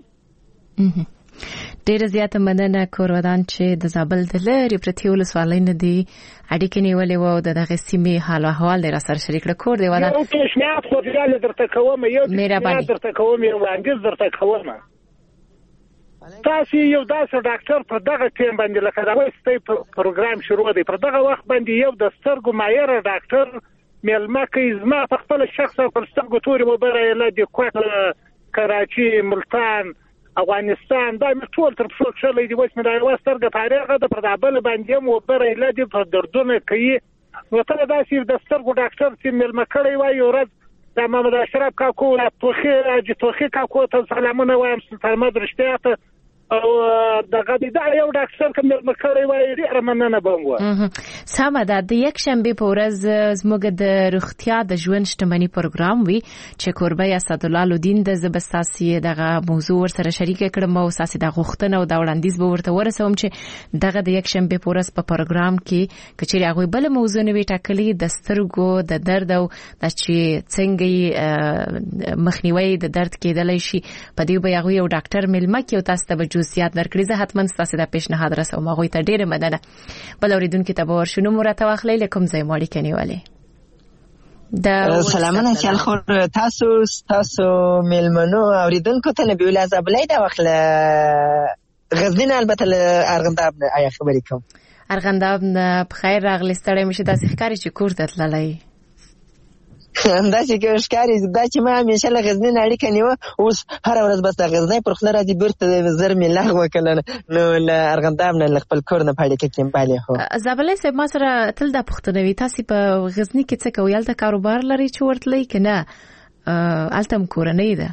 ډیره زیاته مننه کورودان چې د زابل د لري پرتی ولسوالۍ نه دی اړیکې نیولې و د دغه سیمې حال او احوال در سره شریک کړ دی ودان یو پیشنهاد خو دې درته کوم یو مهرباني درته کوم یو وړاندیز درته کوم. تاسو یو داسې ډاکټر په دغه ټیم باندې لکه دا وایي پروګرام شروع دی پر دغه وخت باندې یو د سترګو ماهر ډاکټر مېلمه کوي زما په خپل شخص پر سترګو تورې مبره له د کوټ کراچي ملتان افغانستان دا ټول تر څو شلې دی وښنه دا وسترګه فارغه د پردابل باندې مو بره له د دردونه کوي. نو ته دا چې د سترګو ډاکټر چې مېلمه کړی وای ورځ د محمد اشرف کاکو توخي کاکو ته سلامونه وایم سلامت رښتیا ته او دغه دا یو ډاکټر کوم مکړی وای ډیر مننه بوم. سمه ده د یک شنبه په ورځ زموږ د روغتیا د ژوند شتمنۍ پروګرام وی چې کوربه اسدالله الدین د زبستاسي دغه موضوع ورسره شریک کړم او اساسي د غوښتنه او د وړاندیز به ورته ورسوم چې دغه د یک شنبه په ورځ په پروګرام کې کچېری هغه بل موضوع نوي ټاکلي د سترګو د درد او د چې څنګه مخنیوي د درد کېدلای شي په دې به هغه یو ډاکټر ملما کې او تاسو ته جزئیات درکړي. زه حتما ستاسو د پیشنهاد رسوم. هغه ته ډیره مننه. بل اوریدونکو ته باور شنو مرته واخلې لکم ځای ماړي کنيواله. سلامونه چل خور تاسو ملمنو اوریدونکو ته نبی الله زبلای دا واخله غزنین البته ارغنداب آیا خبرې کوم. ارغنداب بخیر راغلی ستړی مشه د ښکاری چې کور ته تللی دا چې ښکاری دا چې ما همیشه له غزنین اړیکه نیوه اوس هر ورځ بس د غزنی پر خله راځي بیرته زر مې لغوه کړل نو له ارغنداب نه له خپل کور نه په اړیکه کې بالې خو زابلې صاحب ما سره تل دا پوښتنه وي تاسو په غزنی کې څه کوئ هلته کاروبار لري چې ورتلی که نه هلته هم کورنۍ ده؟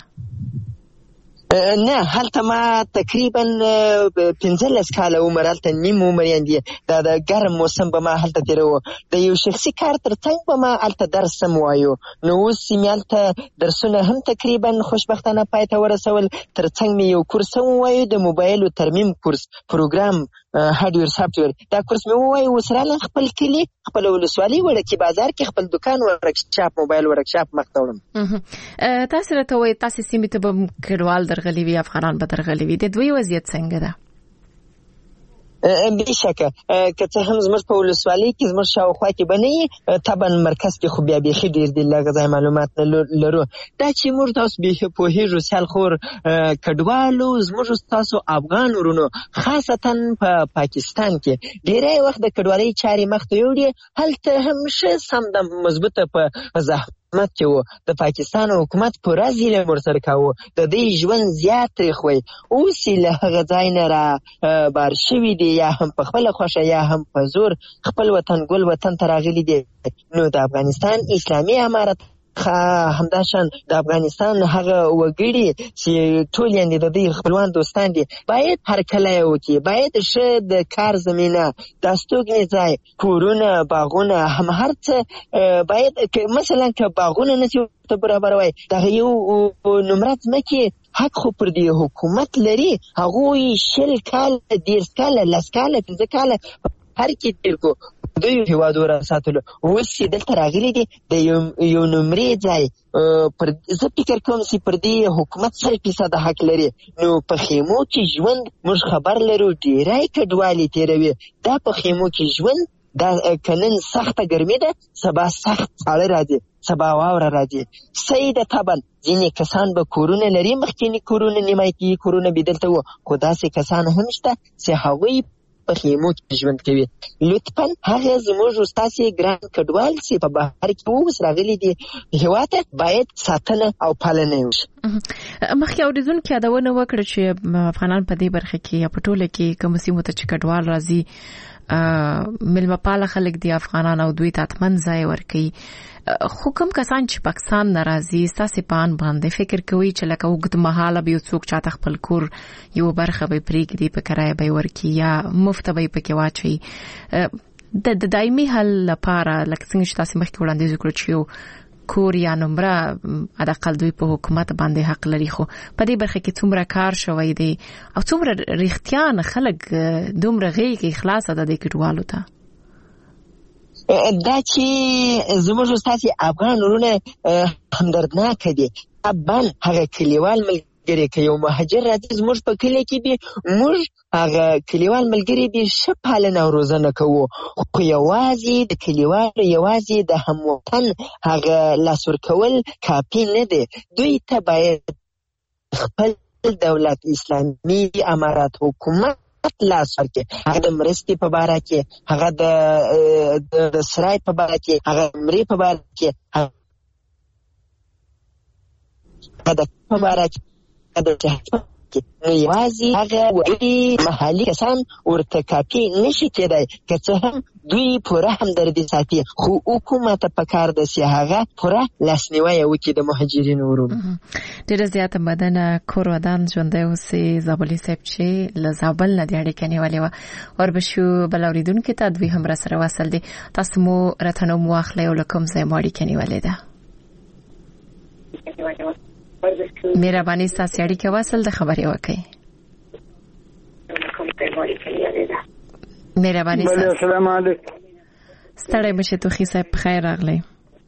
نه هلته ما تقریبا 15 کاله عمر هلته نیم عمر یاندې دا د ګرم موسم به ما هلته تیرو د یو شخصي کار ترڅنګ به ما هلته درس هم وایو نو اوس مې هلته درسونه هم تقریبا خوشبختانه پای ته ورسول ترڅنګ مې یو کورس هم وایو د موبایل ترمیم کورس پروګرام هارډویر سافټویر دا کورس مې وایو اوس راله خپل کلی خپل ولسوالۍ وړکي بازار کې خپل دکان ورکشاپ موبایل ورکشاپ مخته وړم. تاسو راته وایي تاسو سیمې ته به کډوال درغلي وي افغانان به درغلي وي د دوی وضعیت څنګه ده؟ بشکه که څه هم زموږ په ولسوالۍ کې زموږ شاوخوا کې به نه وي طبعا مرکز کې خو بیا بیخي ډېر دي لږ ځای معلومات نه لرو دا چې موږ تاسو بیخي پوهېږو سیال خور کډوالو زموږ ستاسو افغان ورونو خاصتا په پاکستان کې ډېری وخت د کډوالۍ چارې مخته یوړي هلته هم ښه سمدم مضبوطه په زحمت کې و د پاکستان حکومت پوره ظلم ورسره کاوه د دې ژوند زیات تریخ وی اوس یې له هغه ځای نه را بار شوي دي یا هم په خپله خوښه یا هم په زور خپل وطن ګل وطن ته راغلي دي نو د افغانستان اسلامي امارت همداشان د افغانستان هغه وګړي چې ټول یې د دې خپلوان دوستان دي باید هر کله وکړي باید ښه د کار زمینه د استوګنې ځای کورونه باغونه هم هر څه باید مثلا که باغونه نشي ورته برابروي دغه یو نمره ځمکې حق خو پر دې حکومت لري هغوی 10 کاله 10 کاله 10 کاله 15 کاله هر کې تیر کو دوی هیواد را ساتلو اوس چې دلته راغلي دي د یو نمرې ځای زه فکر کوم چې پر دې حکومت 100% حق لري نو په خیمو کې ژوند موږ خبر لرو ډېری کډوالې تېروي دا په خیمو کې ژوند دا کنن سخته ګرمي ده سبا سخت ساړه راځي سبا واوره راځي صحیح ده طبعا ځینې کسان به کورونه لري مخکینی کورونه نیمایتي کورونه به دلته وو خو داسې کسان هم شته چې هغوی په خیمو کې ژوند کوي لطفا هغه زموږ ستاسې ګران کډوال چې په بهر کې اوس راغلي دي هېواد ته باید ساتنه او پالنه وشي. مخکې اورېدونکي یادونه وکړه چې افغانان په دې برخه کې یا په ټوله کې کومو سیمو ته چې کډوال راځي ملمپاله خلک دی افغانان او دوی تاتمن ځای ورکي خو کوم کسان چې پاکستان ناراضي ستاسو پان باندې فکر کوي چې لکه وګد مهاله به څوک چاته خپل کور یو برخه به پریږدي په کرایه به ورکي یا مفت به پکې واچي د دایمي حل لپاره لکه څنګه چې تاسو مخکې وړاندیز وکړو چې کور یا نمبر ادقل دوی په حکومت باندې حق لري خو په دې برخه کې څومره کار شوی دی او څومره ریښتیا خلک دومره غیږ اخلاص ده د کډوالو ته دا چې زموږ استاد افغان ورونه همدردناک دي ابان هغه کلیوال ملګری کې یو مهاجر راځي زموږ په کلی کې دي موږ هغه کلیوال ملګری دي شپاله او روزنه کوو خو یوازې د کلیوال یوازې د هموطن هغه لاس ورکول کافي نه دي دوی ته باید خپل دولت اسلامي امارات حکومت لاس ورکړي هغه د مرستې په باره کې هغه د سرای په باره کې هغه مری په باره کې هغه د په باره کې یوازې هغه وړي محلي کسان ورته کافي نشي کېدای که څه هم دوی پوره همدردي ساتي خو حکومت په کار ده چې هغه پوره لاسنیوی وکړي د مهاجرینو ورونو ډېره زیاته مننه کور ودان ژوندی اوسئ زابلي صاحب چې له زابل نه دې اړیکه نیولې وه وربشو بل اورېدونکي ته دوی هم راسره وصل دي تاسو مو راته نوم واخلئ او له کوم ځای مو اړیکه نیولې ده مهرباني ستاسو اړیکه وصل د خبرې وکړئ مهرباني ستاسو السلام علیکم ستړی مشه توخی صاحب بخیر راغلی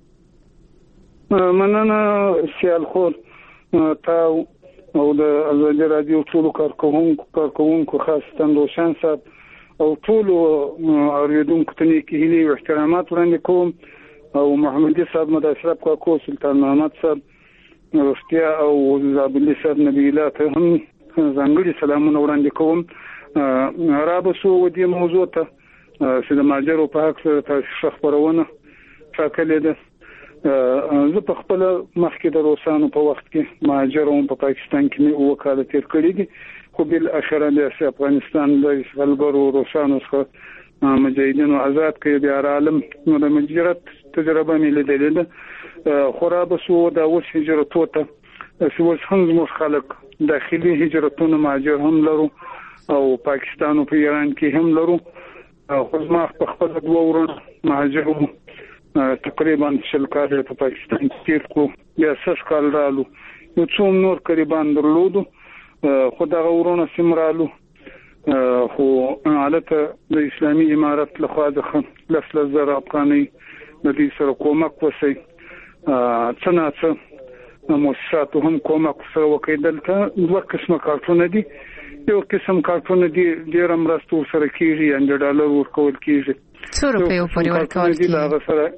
مننه سیال خور تا او د ازادي رادیو ټولو کارکوونکو خاصه روشن صاحب او ټولو اوریدونکو ته نیک هیلې او احترامات وړاندې کوم او محمدي صاحب مد اشرف کاکو سلطان محمد صاحب روستیا او زابلي صاحب نبی الله ته هم ځانګړي سلامونه وړاندې کوم رابطو دې موضوع ته چې د ماجرو په حق سره تاسو خبرونه ټاکلې ده زه په خپل مخکې د روسانو په وخت کې ماجرو په پاکستان کې وکاله تیر کړی دي خو بل اخره د افغانستان د خلګرو روسانو څخه مجاهدینو آزاد کړي د عالم نو د مجرد تجربه مې لیدلې ده خرابسو د اوس هجرتو ته چې هم زموږ خلک داخلي هجرتونه ماجر هم لرو او پاکستان او په ایران کې هم لرو خو ما په خپل دوه ورونو مهاجرو تقریبا شل کال په پاکستان کې تیر کو بیا 6 کال رالو یو څو نور قریبان درلودو خو دا ورونو سمرالو خو حالته د اسلامي امارت لخوا د 3,000 افغاني د دې سره کومک وسی څنګه مؤسساتو هم کومک سره وکیدل ته دوه قسمه کارتونه دي یو قسم کارتونه دي ډیر مرستو سره کیږي ان $1 ورکول کیږي څو روپیو پورې ورکول کیږي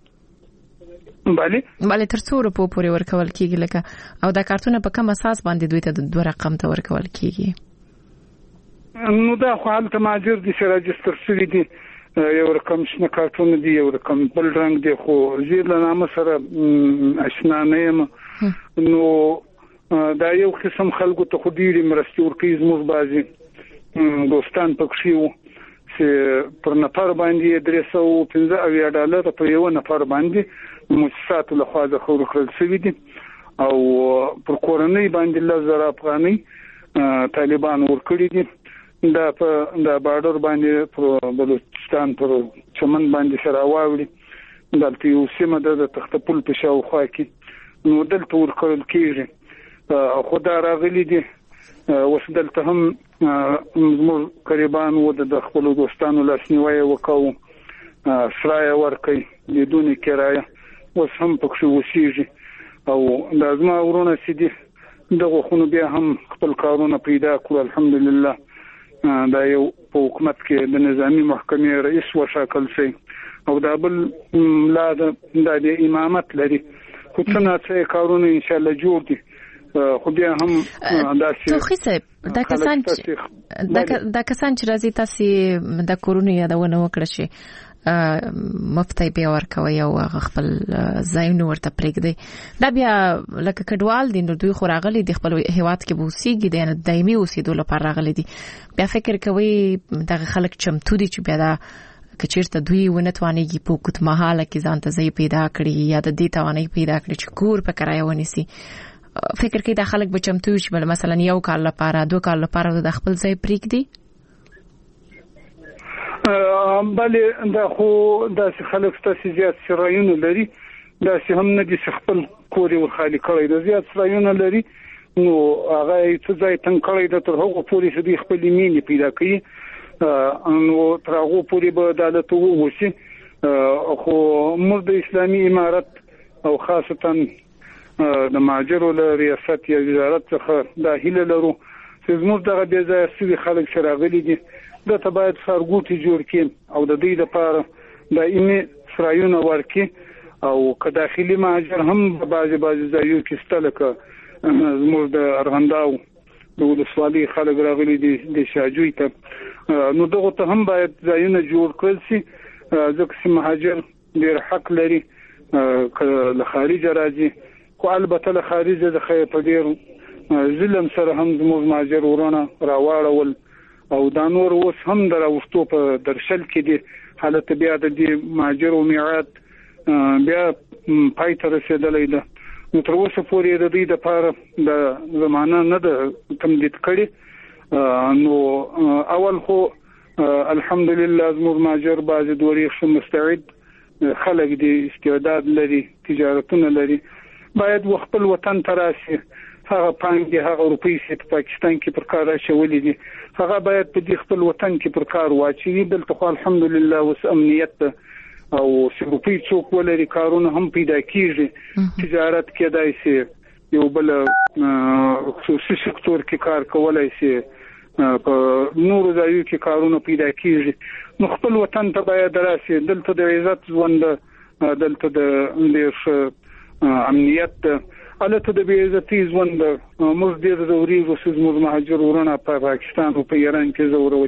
بله تر څو روپیو پورې ورکول کیږي لکه او دا کارتونه په کوم اساس باندې دوی ته د 2 رقم ته ورکول کیږي نو دا خو حالت ماجر دي چې راجستر شوی دي یو رقم شنه کارتونه دي یو رقم بل رنگ دي خو زیر له نامه سره آشنا نه یم نو دا یو قسم خلکو ته خو ډیری مرستې ورکوي زموږ بعضي دوستان پکښې وو چې پر نفر باندې $315 په یو نفر باندې مؤسساتو له خوا ځخه ورکړل شوي دي او پر کورنۍ باندې 1,000 افغاني طالبان ورکړي دي دا په بارډر باندې پر بلوچستان پر چمن باندې سره واوړي دلته یو سیمه د تختپل په شاوخوا کې نو دلته ورکړل کېږي خدا راغلي دي وسدلته هم زموږ قریبان و د خپل دوستانو لاسنیوي وکاو سرای ورکي بدون کرایه وس هم پکښ وسیږي او لازم ورونه سيدي دغه خونو بیا هم خپل کارونه پیدا کړو الحمدلله دا یو په حکومت کې د نظامی محکمې رئیس وشاکل شي او دا بل لا د امامت لري خو څنګه کارونه ان شاء الله جوړ دي خو بیا هم داسې توخی صاحب دا کسان چې راځي تاسو د کورونو یادونه وکړه شي مفتي بیا ورکوي او خپل ځایونه ورته پرېږدي دا بیا لکه کډوال دي نو دوی خو راغلي د خپل هیواد کې بوسيږي د دایمي اوسېدو لپاره راغلي دي بیا فکر کوي دغه خلک چمتو دي چې بیا دا کچیرته دوی ونتوانيږي په کوت مهاله کې ځان ته ځای پیدا کړي یا د دې توانایي پیدا کړي چې کور په کرایه ونیسي فکر کوي دا خلک به چمتو شي بل مثلا یو کال لپاره دوه کال لپاره د خپل ځای پرېږدي بلې دا خو داسې خلک ستاسې زیات سرایونه لري داسې هم نه دي چې خپل کور یې ورخالي کړی د زیات سرایونه لري نو هغه څه ځای تنګ کړی د تر هغو پورې چې دوی خپلې مینې پیدا کوي نو تر هغو پورې به عدالت ووسي خو موږ د اسلامي امارت او خاصتا د مهاجرو له ریاست یا وزارت څخه دا هیله لرو چې زموږ دغه بې ځایه سوي خلک چې راغلي دي دا ته باید ښارګوټي جوړ کړي او د دوی لپاره دایمي سرایونه ورکړي او که داخلي مهاجر هم په بعضې ځایو کې شته لکه زموږ د ارغنداو د ولسوالۍ خلک راغلي دي د شاجوی ته نو دغه ته هم باید ځایونه جوړ کړل شي ځکه چې مهاجر ډېر حق لري له خارجه راځي خو البته له خارجه د خیر په ډېر ظلم سره هم زموږ مهاجر ورونه راواړول او دا نور اوس هم د راوستو په درشل کې دي حالت بیا د دې مهاجرو میعاد بیا پای ته رسېدلی ده نو تر اوسه پورې د دې لپاره د زمانه نه ده تمدید کړي نو اول خو الحمدلله زموږ مهاجر بعضې دوریخ شو مستعد خلک دي استعداد لري تجارتونه لري باید خپل وطن ته راشي هغه پانګې هغه روپۍ چې په پاکستان کې پر کار اچولي دي هغه باید په دې خپل وطن کې پر کار واچوي دلته خو الحمدلله اوس امنیت ده او چې روپۍ څوک ولري کارونه هم پیدا کېږي تجارت کېدای شي یو بل خصوصي سکتور کې کار کولی شي په نورو ځایو کې کارونه پیدا کېږي نو خپل وطن ته باید راشي دلته د عزت ژوند دلته د ډېر امنیت البته د بې عزتۍ ژوند موږ ډېر ځورېږو چې زموږ مهاجر ورونه په پاکستان او په ایران کې ځورول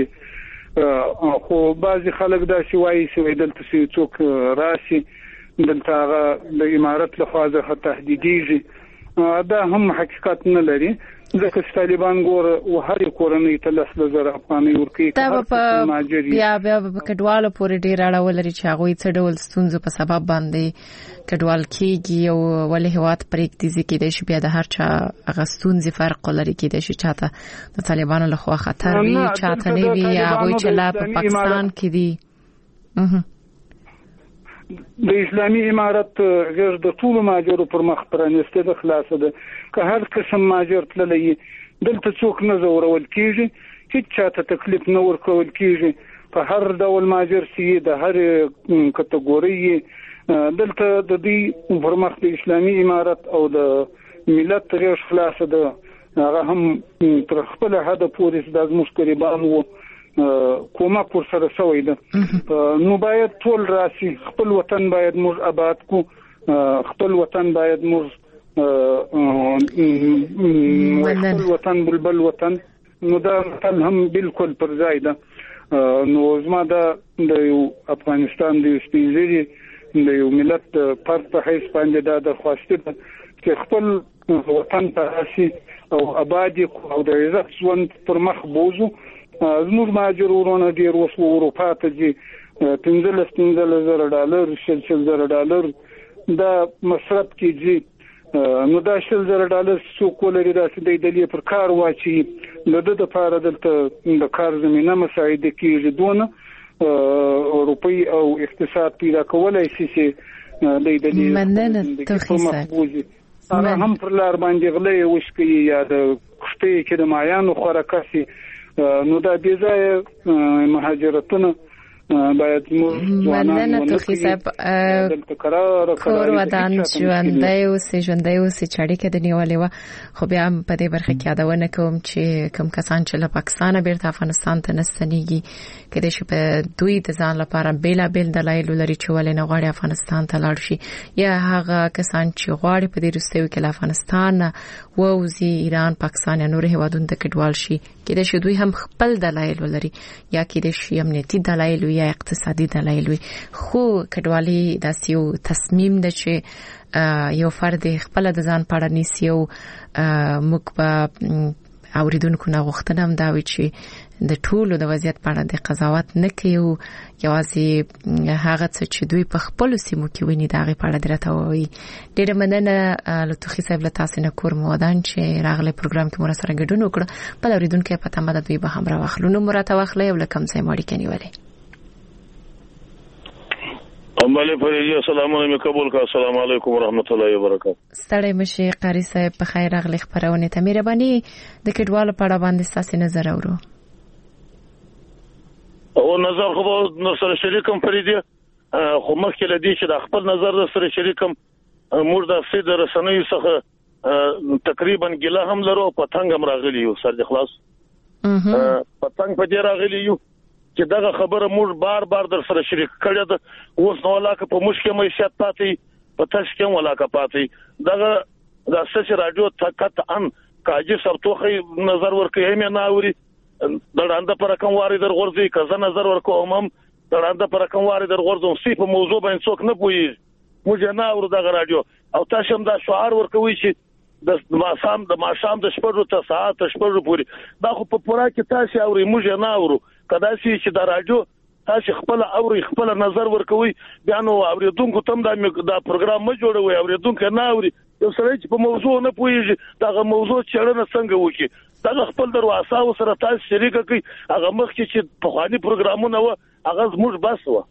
کېږي خو بعضې خلک داسې وایي چې دلته چې څوک راشي دلته هغه د امارت لخوا څخه تهدیدېږي دا هم حقیقت نه لري ځکه چې طالبان ګوره هرې کورنۍ ته 10,000 افغانۍ ورکوي بیا په کډوالو پورې ډېر اړه ولري چې هغوی څه ډول ستونزو په سبب باندې کډوال کېږي او ولې هېواد پرېږدي زه کېدای شي بیا د هر چا هغه ستونزې فرق ولري کېدای شي چاته د طالبانو لخوا خطر وي چاته نه وي هغوی چې لا په پاکستان کې دي د اسلامي امارت غیر د ټولو مهاجرو پر مخ پرانیسته ده خلاصه ده که هر قسم مهاجر تللی دلته څوک نه ځورول کېږي هیڅ چاته تکلیف نه ورکول کېږي په هر ډول مهاجر چې د هر کټګورۍ دلته د دې پر مخ د اسلامي امارت او د ملت غیر خلاصه ده هغه هم تر خپل حد پورې د زموږ قریبان وو کومک ورسره شوی ده نو باید ټول راشي خپل وطن باید موږ آباد کو خپل وطن باید موږ خپل وطن بلبل وطن نو دا متل هم بالکل پر ځای ده نو زما د یو افغانستان د سپینځري د یو ملت فرد په حیث باندې دا درخواست ده چې خپل وطن ته راشي او آباد او د عزت ژوند پر مخ بوزو زموږ مهاجر ورونه ډېر اوس اروپا ته ځي $15,000 $16,000 دا مصرف کې ځي نو دا $16,000 څوک ولري داسې دی دلې پر کار واچي د ده دپاره دلته د کار زمینه مساعده کېږي دونه روپۍ او اقتصاد پیدا کولی شي چې دی دلې پر مخ بوځي هغه هم پر لار باندې غلی وشکوي یا د کښتۍ کې د مایانو خوراکه شي نو دا بې ځایه مهاجرتونه باید مننه توخی صاحب کور ودان ژوندی اوسې چې اړیکه د نیولې وه خو بیا هم په دې برخه کې یادونه کوم چې کوم کسان چې له پاکستانه بیرته افغانستان ته نه ستنېږي کېدای شي په دوی د ځان لپاره بېلابېل دلایل ولري چې ولې نه غواړي افغانستان ته لاړ شي یا هغه کسان چې غواړي په دې وروستیو کې له افغانستان نه ووځي ایران پاکستان یا نور هېوادونو ته کډوال شي کېدای شي دوی هم خپل دلایل ولري یا کېدای شي امنیتي دلایل یا اقتصادي دلایل وي خو کډوالي داسې یو تصمیم ده چې یو فرد خپل د ځان په اړه نیسي او موږ په اوریدونکو نه غوښتنه هم دا وي چې د ټولو د وضعیت په اړه د قضاوت نه کوي او یوازې هغه څه چې دوی په خپل سیمو کې ویني دا غي په اړه درته وایي. ډېر مننه لطفي صاحب له تاسو نه کور مودان چې راغله پروګرام کې مور سره ګډون وکړه. بل اوریدونکو په تمه د دوی به هم راوخلو نو مرته واخلې او لکم ځای ماړي کني ولې اماله فريدي السلام علیکم قبول کا السلام علیکم ورحمت الله وبرکاته. ستړی مشه قاری صاحب په خیر راغلی خبرونه ته مهرباني د کډوالو په اړه باندې تاسو نظر اورو. او نظر خو سره شریکم فريدي خو مخکې لدی چې د خپل نظر سره شریکم موږ د سید رسنۍ څخه تقریبا ګله هم لرو پتنګ هم راغلی یو سر د خلاص پتنګ په دې راغلی یو چې دغه خبره موږ بار بار در سره شریک کړی ده. اوس نو علاقه په مشکل معیشت پاتې په تاسو کې علاقه پاتې دغه د اساس رادیو تکت ان کاجي سرتوخي نظر ورکوي مې ناوري دړانده پر کوم واري در غورځي کزه نظر ورکوم هم دړانده پر کوم واري در غورځم سی په موضوع باندې څوک نه پوي موږ نه اورو دغه رادیو او تاسو هم دا شعار ورکوي چې د ماشام د شپږو ته ساعت شپږو پوري دا خو په پورا کې تاسو اوري موږ نه اورو کدا چې د رادیو تاسو خپل اوري خپل نظر ورکوي بیا نو اوریدونکو تم دا پروګرام ما جوړوي اوریدونکو نه اوري یو سره چې په موضوع نه پويږي دا موضوع چېرنه څنګه وکي دا خپل دروازه سره تاسو شریک کوي هغه مخکې چې په خواني پروګرامونه و هغه زموږ بس و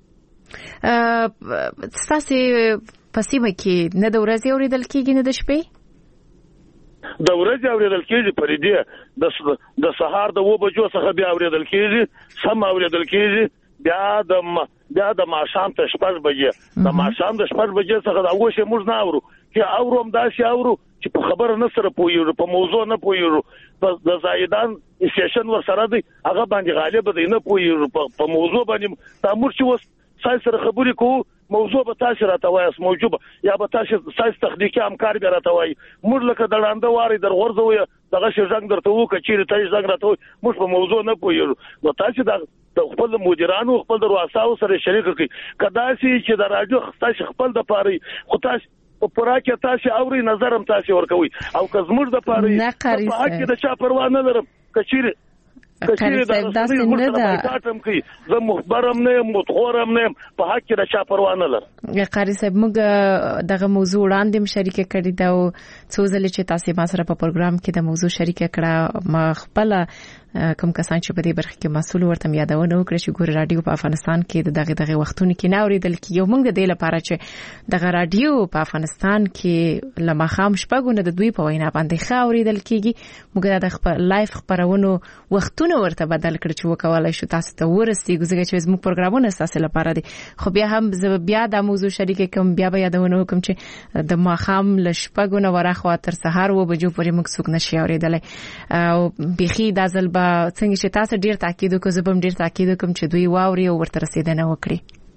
تاسو پسیمه کې نه د ورځې اوریدل کېږي نه د شپې د ورځې اوریدل کېږي پرې د سهار د 2 بجو څخه بیا اوریدل کېږي سم اوریدل کېږي بیا د ماښام ته 6 بجې د ماښام د 6 بجې څخه دا وښه موږ نه اورو چې اوروم دا شي اورو چې په خبره نه سره پویو په موضوع نه پویو د زایدان سیشن ور سره دی هغه باندې غالب دی نه پویو په موضوع باندې دا موږ چې وس سره خبرې کوو موضوع به تاسو راته وایي موجوده یا به تاسو تخنیکی همکار به راته وایي موږ لکه دړانده واري در غورځوي دغه شژنګ درته وو کچېر ته ځنګ راته موږ په موضوع نه پویو نو تاسو د خپل مدیرانو خپل دروازه سره شریک کړئ کدا چې د رادیو تاسو خپل د پاره خو تاسو په پورا کې تاسو اوري نظر هم تاسو ورکوي او که زموږ د پاره په حق د چا پروا نه لرم کچېر قاری صاحب داسې نه ده زه مخبرم نه متخورم نه په حق کې د چا پروا نه لرم. قاری صاحب موږ دغه موضوع وړاندې شریک کړی دا او څو ځله چې تاسو ما سره په پروګرام کې د موضوع شریک کړه ما خپل کوم کسان چې په دې برخه کې مسؤل ورته یادونه وکړه چې ګور رادیو په افغانستان کې دغه وختونو کې نه اوریدل کې یو موږ د دې لپاره چې دغه رادیو په افغانستان کې لمخام شپږونه د دوی په وینا باندې ښه اوریدل کېږي موږ د خپل لایف خبرونو وختونه ورته بدل کړ چې وکولای شو تاسو ته ورسېږو ځکه چې زموږ پروګرامونه تاسو لپاره دي خو بیا هم بیا د موضوع شریک کوم بیا به یادونه وکم چې د ماخام لشپږونه ورخوا تر سهار و بجو پورې موږ څوک نشي اوریدل او بيخي د ځل څنګه چې تاسو ډیر تاکید وکړو زبم ډیر تاکید وکم چې دوی واوري او ورته رسیدنه وکړي.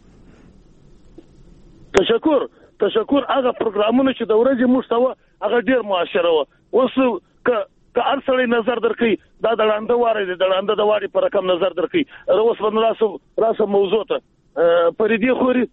تشکر هغه پروګرامونه چې د ورځې مستوى هغه ډیر موثر و اوس که ارسلې نظر درکې دا دړانده واره دي دړانده د واره پر رقم نظر درکې روس باندې راسو موضوع ته پر دې خوري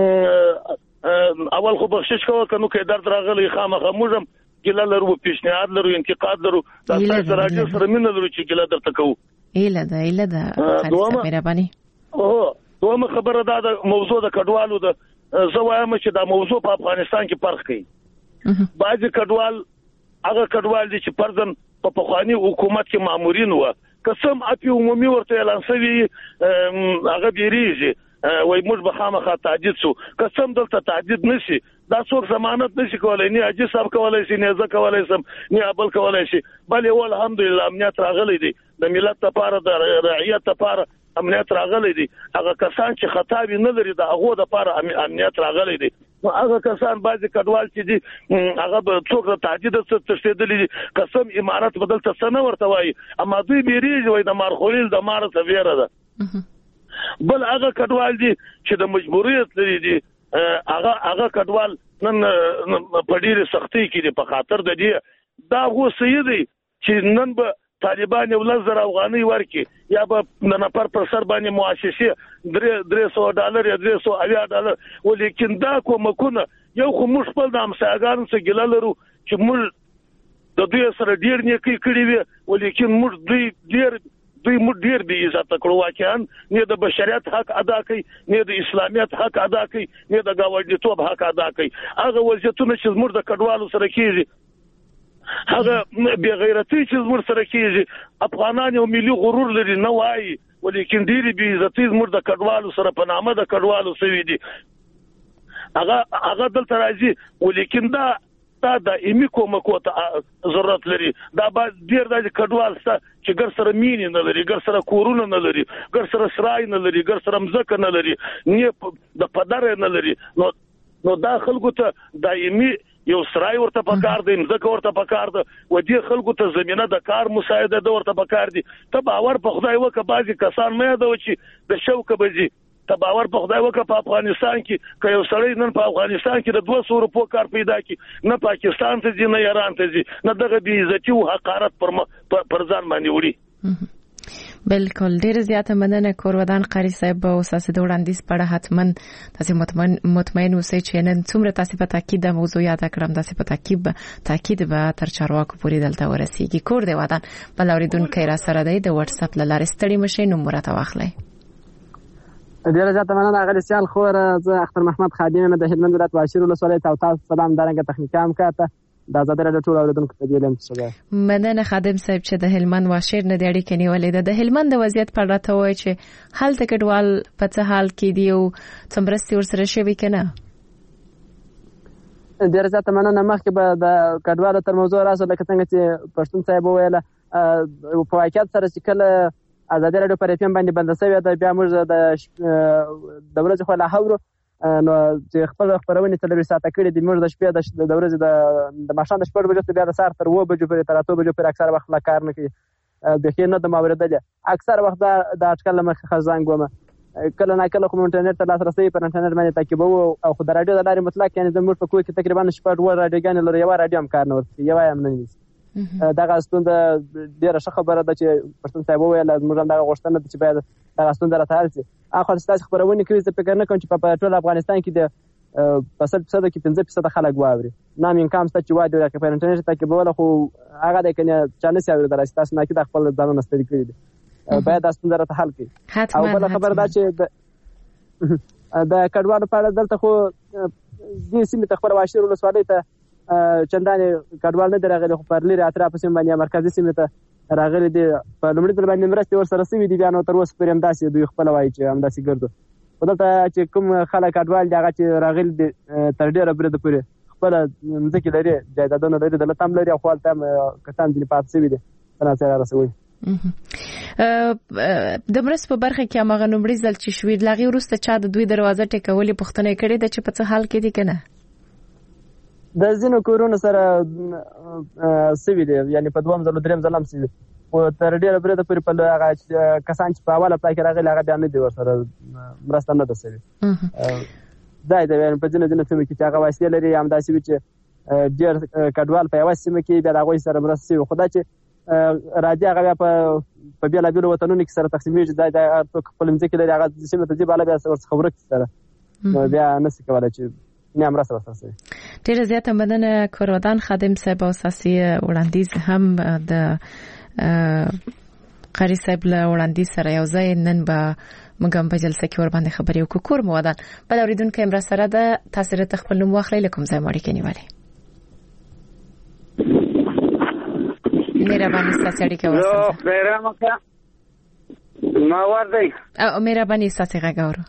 اول خو بخشش کوه کنو کې درد راغلی خامخه موږ ګیله لرو پیشنهاد لرو انتقاد لرو دا تاسو راځي سره مين لرو چې ګیله درته کوو ایله ده مهرباني دوه خبره دا د موضوع د کډوالو د زوایم چې دا موضوع په افغانستان کې فرق کوي بعضی کډوال هغه کډوال دي چې پردن په پخوانی حکومت کې مامورین و قسم اپی عمومي ورته اعلان شوی هغه بیریږي وای موږ به خامخا تعدید شو قسم دلته تعدید نشي دا څوک ضمانت نشي کولای نه اجي صاحب کولای شي نه زه کولای شم نه ابل کولای شي بلې ول الحمدلله امنیت راغلی دی د ملت لپاره د رعیت لپاره امنیت راغلی دی هغه کسان چې خطابي نه لري د هغه لپاره امنیت راغلی دی نو هغه کسان بعضی کډوال چې دي هغه به څوک تعدید څه قسم امارات بدل څه نه ورته وای اما دوی بیریږي وای د مارخویل د مار سویره ده بل هغه کډوال دي چې د مجبوریت لري دي هغه کډوال نن په ډیره سختۍ کې دي په خاطر د دې دا هو سیدي چې نن به طالبان یو لزر افغاني ورکي یا به د نفر پر سر باندې مؤسسه $300 یا $380 ولیکن دا کومکونه یو خو موږ خپل د همسایګانو څخه ګیله لرو چې موږ د دوی سره ډیر نیکی کړی وي ولیکن موږ دوی ډیر بې عزت کړو واقعا نه د بشریت حق ادا کوي نه د اسلامیت حق ادا کوي نه د ګاونډیتوب حق ادا کوي هغه وضعیتونه چې موږ د کډوالو سره کیږي هغه بې غیرتي چې موږ سره کیږي افغانان یو ملي غرور لري نه وایي ولیکن ډیر بې عزتي موږ د کډوالو سره په نامه د کډوالو سوي دي هغه دلته راځي ولیکن دا دایمي کومکو ته ضرورت لري دا به ډیر د کډوال سره چې ګر سره مینې نه لري ګر سره کورونه نه لري ګر سره سرای نه لري ګر سره مځکه نه لري نه د پدر نه لري نو دا خلکو ته دایمي یو سرای ورته پکار دی مځکه ورته پکار ده و دې خلکو ته زمينه د کار مساعده د ورته پکار دي ته باور په خدای وکړه بعضی کسان مې دا و چې د شوک بځي ته باور په خدای وکړه په افغانستان کې که یو سړی نن په افغانستان کې د 200 روپو کار پیدا کی نه پاکستان ته ځي نه ایران ته ځي نه دغه بې عزتي او حقارت پر ځان باندې وړي بالکل ډیر زیاته مننه کورودان قاری صاحب او اساسي د وړاندیز په اړه حتمن تاسو مطمئن اوسئ چې نن څومره تاسو په تاکید د موضوع یاد کړم تاسو په تاکید به تر چارواکو پورې دلته ورسیږي کور دی ودان بل اوریدونکو را سره دی د واتس اپ لاره ستړي مشه نوم مرته واخلئ ډیر زیاته مننه غلی سیال خور زه اختر محمد خادم د هلمند ولایت واشیر ولسوالۍ تاسو سلام دارنګ تخنیکی هم کاته د آزاد رادیو ټول اوریدونکو ته ویلم څه مننه خادم صاحب چې د هلمند واشیر نه د اړیکې نیولې د هلمند د وضعیت په اړه ته وایي چې هلته کډوال په څه حال کې دی او څومره ورسره شوي کنه ډیر زیاته مننه مخکې به د کډوالو تر موضوع راځو لکه څنګه چې پښتون صاحب ویله په واقعیت سره چې کله آزاد رادیو پر اف ام باندې بند شوی دا بیا موږ د ورځې خو لا هورو نو چې خپل خبرونه تلوي ساته کړې د موږ د شپې د ورځې د ماښام د شپږ بجو بیا د سهار تر 2 بجو پورې تر 8 بجو پورې اکثر وخت لا کار نه کوي د خیر نه د ماوردل اکثر وخت د اټکل مخ خزانګ ومه کله نه کله کوم انټرنیټ ته لاسرسي پر انټرنیټ باندې تعقیب او خو د رادیو د لارې مطلق یعنی د موږ په کوی کې تقریبا شپږ ور رادیوګان لري یو رادیو هم کار نه ورته یو هم نه نیسي دغه ستوند ډیره ښه خبره ده چې پښتون صاحب ویل موږ هم دغه غوښتنه ده چې باید دغه ستوند راته حل شي اخو تاسو خبرونه کوي چې فکر نه کوم چې په ټول افغانستان کې د په 100% کې 15% خلک واوري نام انکم ست چې وایي د انټرنیټ ته کې بوله خو هغه د کنه چانه سي اوري دراسته تاسو نه کې د خپل ځانونه ستړي کړی دي باید تاسو راته حل کړئ او بل خبر ده چې د کډوالو په اړه دلته خو دې سیمه ته خبر واشر ولسوالۍ ته چندانې کډوال نه درغلي خو پر لري اطراف سیمه باندې مرکزی سیمه ته راغلي دي په لومړي ځل باندې مرسته ور سره سوي دي بیا نو تر اوسه پرې هم داسې دوی خپل وایي چې هم داسې ګرځو ودلته چې کوم خلک کډوال دي هغه چې راغلي دي تر ډیره برده پورې خپل ځکه لري جایدادونه لري دلته هم لري خو تم کسان دي پات سوي دي ترڅو رسوي د مرس په برخه کې هغه نومړي ځل چې شوې لغي ورسته چا د دوی دروازه ټکولې پښتنه کړې د چې په څه حال کې دي کنه د زینو کورونو سره سوي دي یعنی په دوم ځل دریم ځل هم سوي او تر ډیره برده پورې په هغه کسان چې په اوله پای کې راغلي هغه بیان نه دي ورسره مرسته نه ده سوي دا د وین په ځینو سیمو کې چې هغه واسطه لري هم داسې وي چې ډیر کډوال په یوه سیمه کې بیا هغه سره مرسته سوي خدای چې راځي هغه په بیل بیل وطنونو کې سره تقسیمېږي دا خپل ځکه لري هغه سیمه ته ځي بالا بیا سره خبره سره بیا نسي کولای چې نه امر سره سره ډیر زیاته مننه کورودان خادم صاحب او اساسي وړاندیز هم د قاری صاحب له وړاندیز سره یو ځای نن به موږ هم په جلسه کې ور باندې خبرې وکړو کور مو ودان بل اوریدونکو امر سره د تاثیر خپل نوم واخلې لکم ځای مړی کې نیولې مهرباني ستاسو اړیکه وساتئ خیرامکه ما وردی او مهرباني ستاسو غاګورو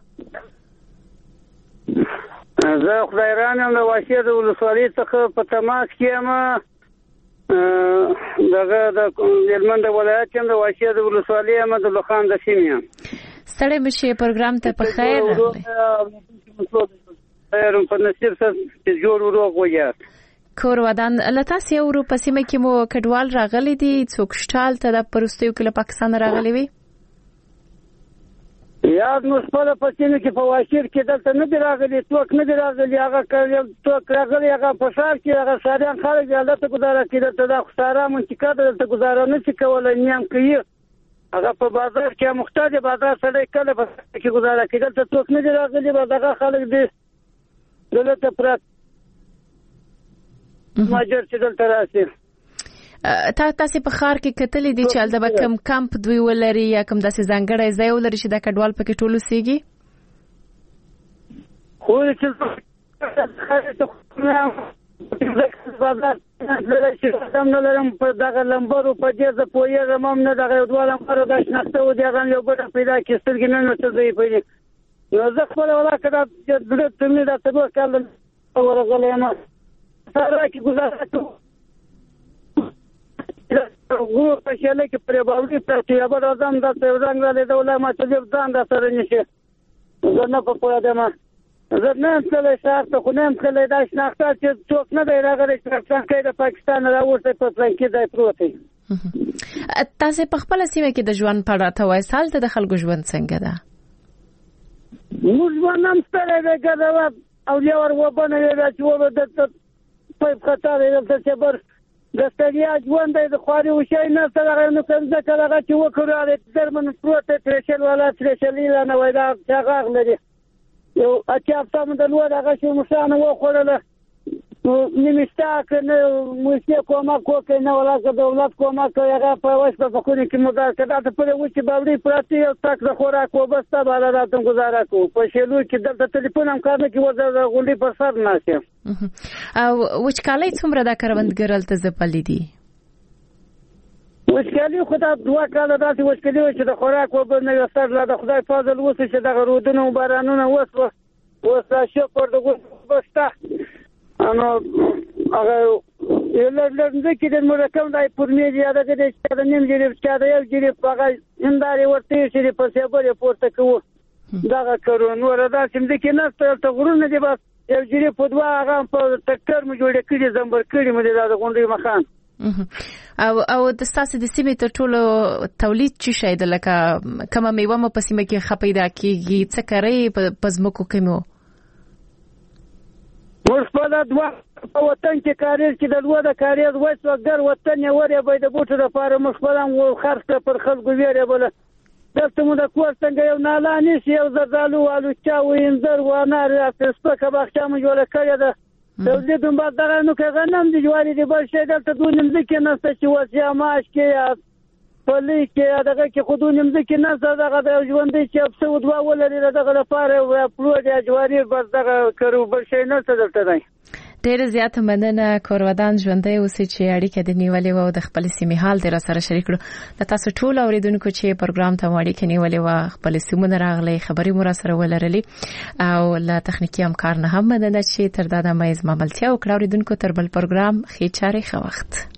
زه خدای رانم د واشیر ولسوالۍ څخه په تماس کې یم دغه د هلمند ولایت یم د واشیر ولسوالۍ یم د لوخان د سیمې ستړي مشه پروګرام ته په خیر خیر په نصیب سره چې جوړ وروغ ویاست کور ودان لتاسې اورو په سیمه کې مو کډوال راغلي دي څوک شټال ته د پرستیو کې له پاکستان راغلي وي یا نو خپل پښتنه کې په واشیر کې دلته نه دی راغلی څوک نه دی راغلی هغه څوک راغلی هغه په شهر کې هغه ساریان خلک دلته گزاره کوي دلته د خساره منطقه دلته گزاره نه شي کولای نیم کوي هغه په بازار کې محتاج بازار سره کله په کې گزاره کوي دلته څوک نه دی راغلی هغه خلک دي دلته پر ماجر چې دلته راشي تاسو په خار کې کتلې دي چې البته کم کمپ دوی ولري یا کم داسې ځانګړی ځای ولري چې د کډوال پکې ټول اوسېږي خو چې بازار نه لرم په دغه لمبرو په دې ځ پوهېږم هم نه دغه دوه لمبرو د شناخته و دي هغه یو بټه پیدا کړي سترګې نه نو څه ځای پیدا نو زه خپله ولاکه دا ته مې دا څلور کاله ورغلی یم سره کې ګزاره کوم غو په شاله کې پرې باوري پرته یا بل ځان د څنګه غلې د علماء ته ځان د سره نشي زه نه په پوهه ده ما زه نه څه شرط خو نه څه د شناخته چې څوک نه دی راغلی چې څنګه د پاکستان راوځي په څنګه کې دی پروت دی تاسو په خپل سیمه کې د ژوند په اړه ته وایي سال ته د خلکو ژوند څنګه ده موږ ونم ستاره وګړه او یو ور وبنه چې و د په خطر د صبر د ستړیا ژوند د خواري وشي نه سره نو څنګه کله چې وکړو د درمن پروت ترشل ولا ترشلی نه وای دا څنګه لري یو اچا په من د لوړ هغه شو مشانه وخوړل نو نیمستا کنه موږ کومه کوکه نه ولا د دولت کومه کوي په وښه په کوی کې مدار کړه ته په وښه باوري پراتی او تک د خوراک وبسته بالا راتم گزاره کو په شلو کې دلته ټلیفون هم کار نه کوي د غونډې پر سر ناشې او وچکالي څومره د کروندګرل ته زپلې دي وچکالي خدای دوه کاله داسې وچکالي چې د خوراک وبنه یستر لا د خدای فضل وسه چې د غرودونو بارانونه وسه شکر د وسته انو هغه لږ کې د مرکم دای پرمې یاد کړي چې د نیم جری چې دا یو جری هغه انداري ورته چې په سیبر پورته کوو دا کړو نو راځي چې د کې نه ته غرونه دی بس یو جری په دوا هغه په ټکر مې جوړ کړي زمبر کړي مې د غونډې مخان او د ستاسو د سیمې ته ټولو تولید چې شاید لکه کومه میوه مو په سیمه کې خپېدا کیږي څه کوي په زمکو کې مو ورسپاله دوا په وطن کې کاریز کې د لوړ د کاریز وسوګر وطن یې ورې به د بوټو لپاره مخبرم و خرڅ پر خلکو ویری بوله دلته مو د کور څنګه یو نالانی شي یو زردالو والو چا وینځر و انار سپکه باغچه مو جوړه کړې ده تولید هم بعد دغه نو کې غنم دي جواري دي بل شي دلته دوه نمځ کې نسته چې وسیا ماش کې یا پلي کې دغه کې خودو نمځ کې نسته دغه د ژوندې چې څه ودوا ولري دغه لپاره و پلوډ یا جواري بس دغه کړو بل شي نه څه دلته دی ډېر زیات مننه کورودان ژوندې اوسې چې اړیکه د نیولې و د خپل سیمې حال در سره شریک کړو د تاسو ټول اوریدونکو چې پروګرام ته اړیکه نیولې و خپل سیمونه راغلي خبري مو سره ولرلي او لا تخنیکی همکار نه هم مننه چې تر دا د مېز مملتیا او کړه اوریدونکو تر بل پروګرام خې چاري خو وخت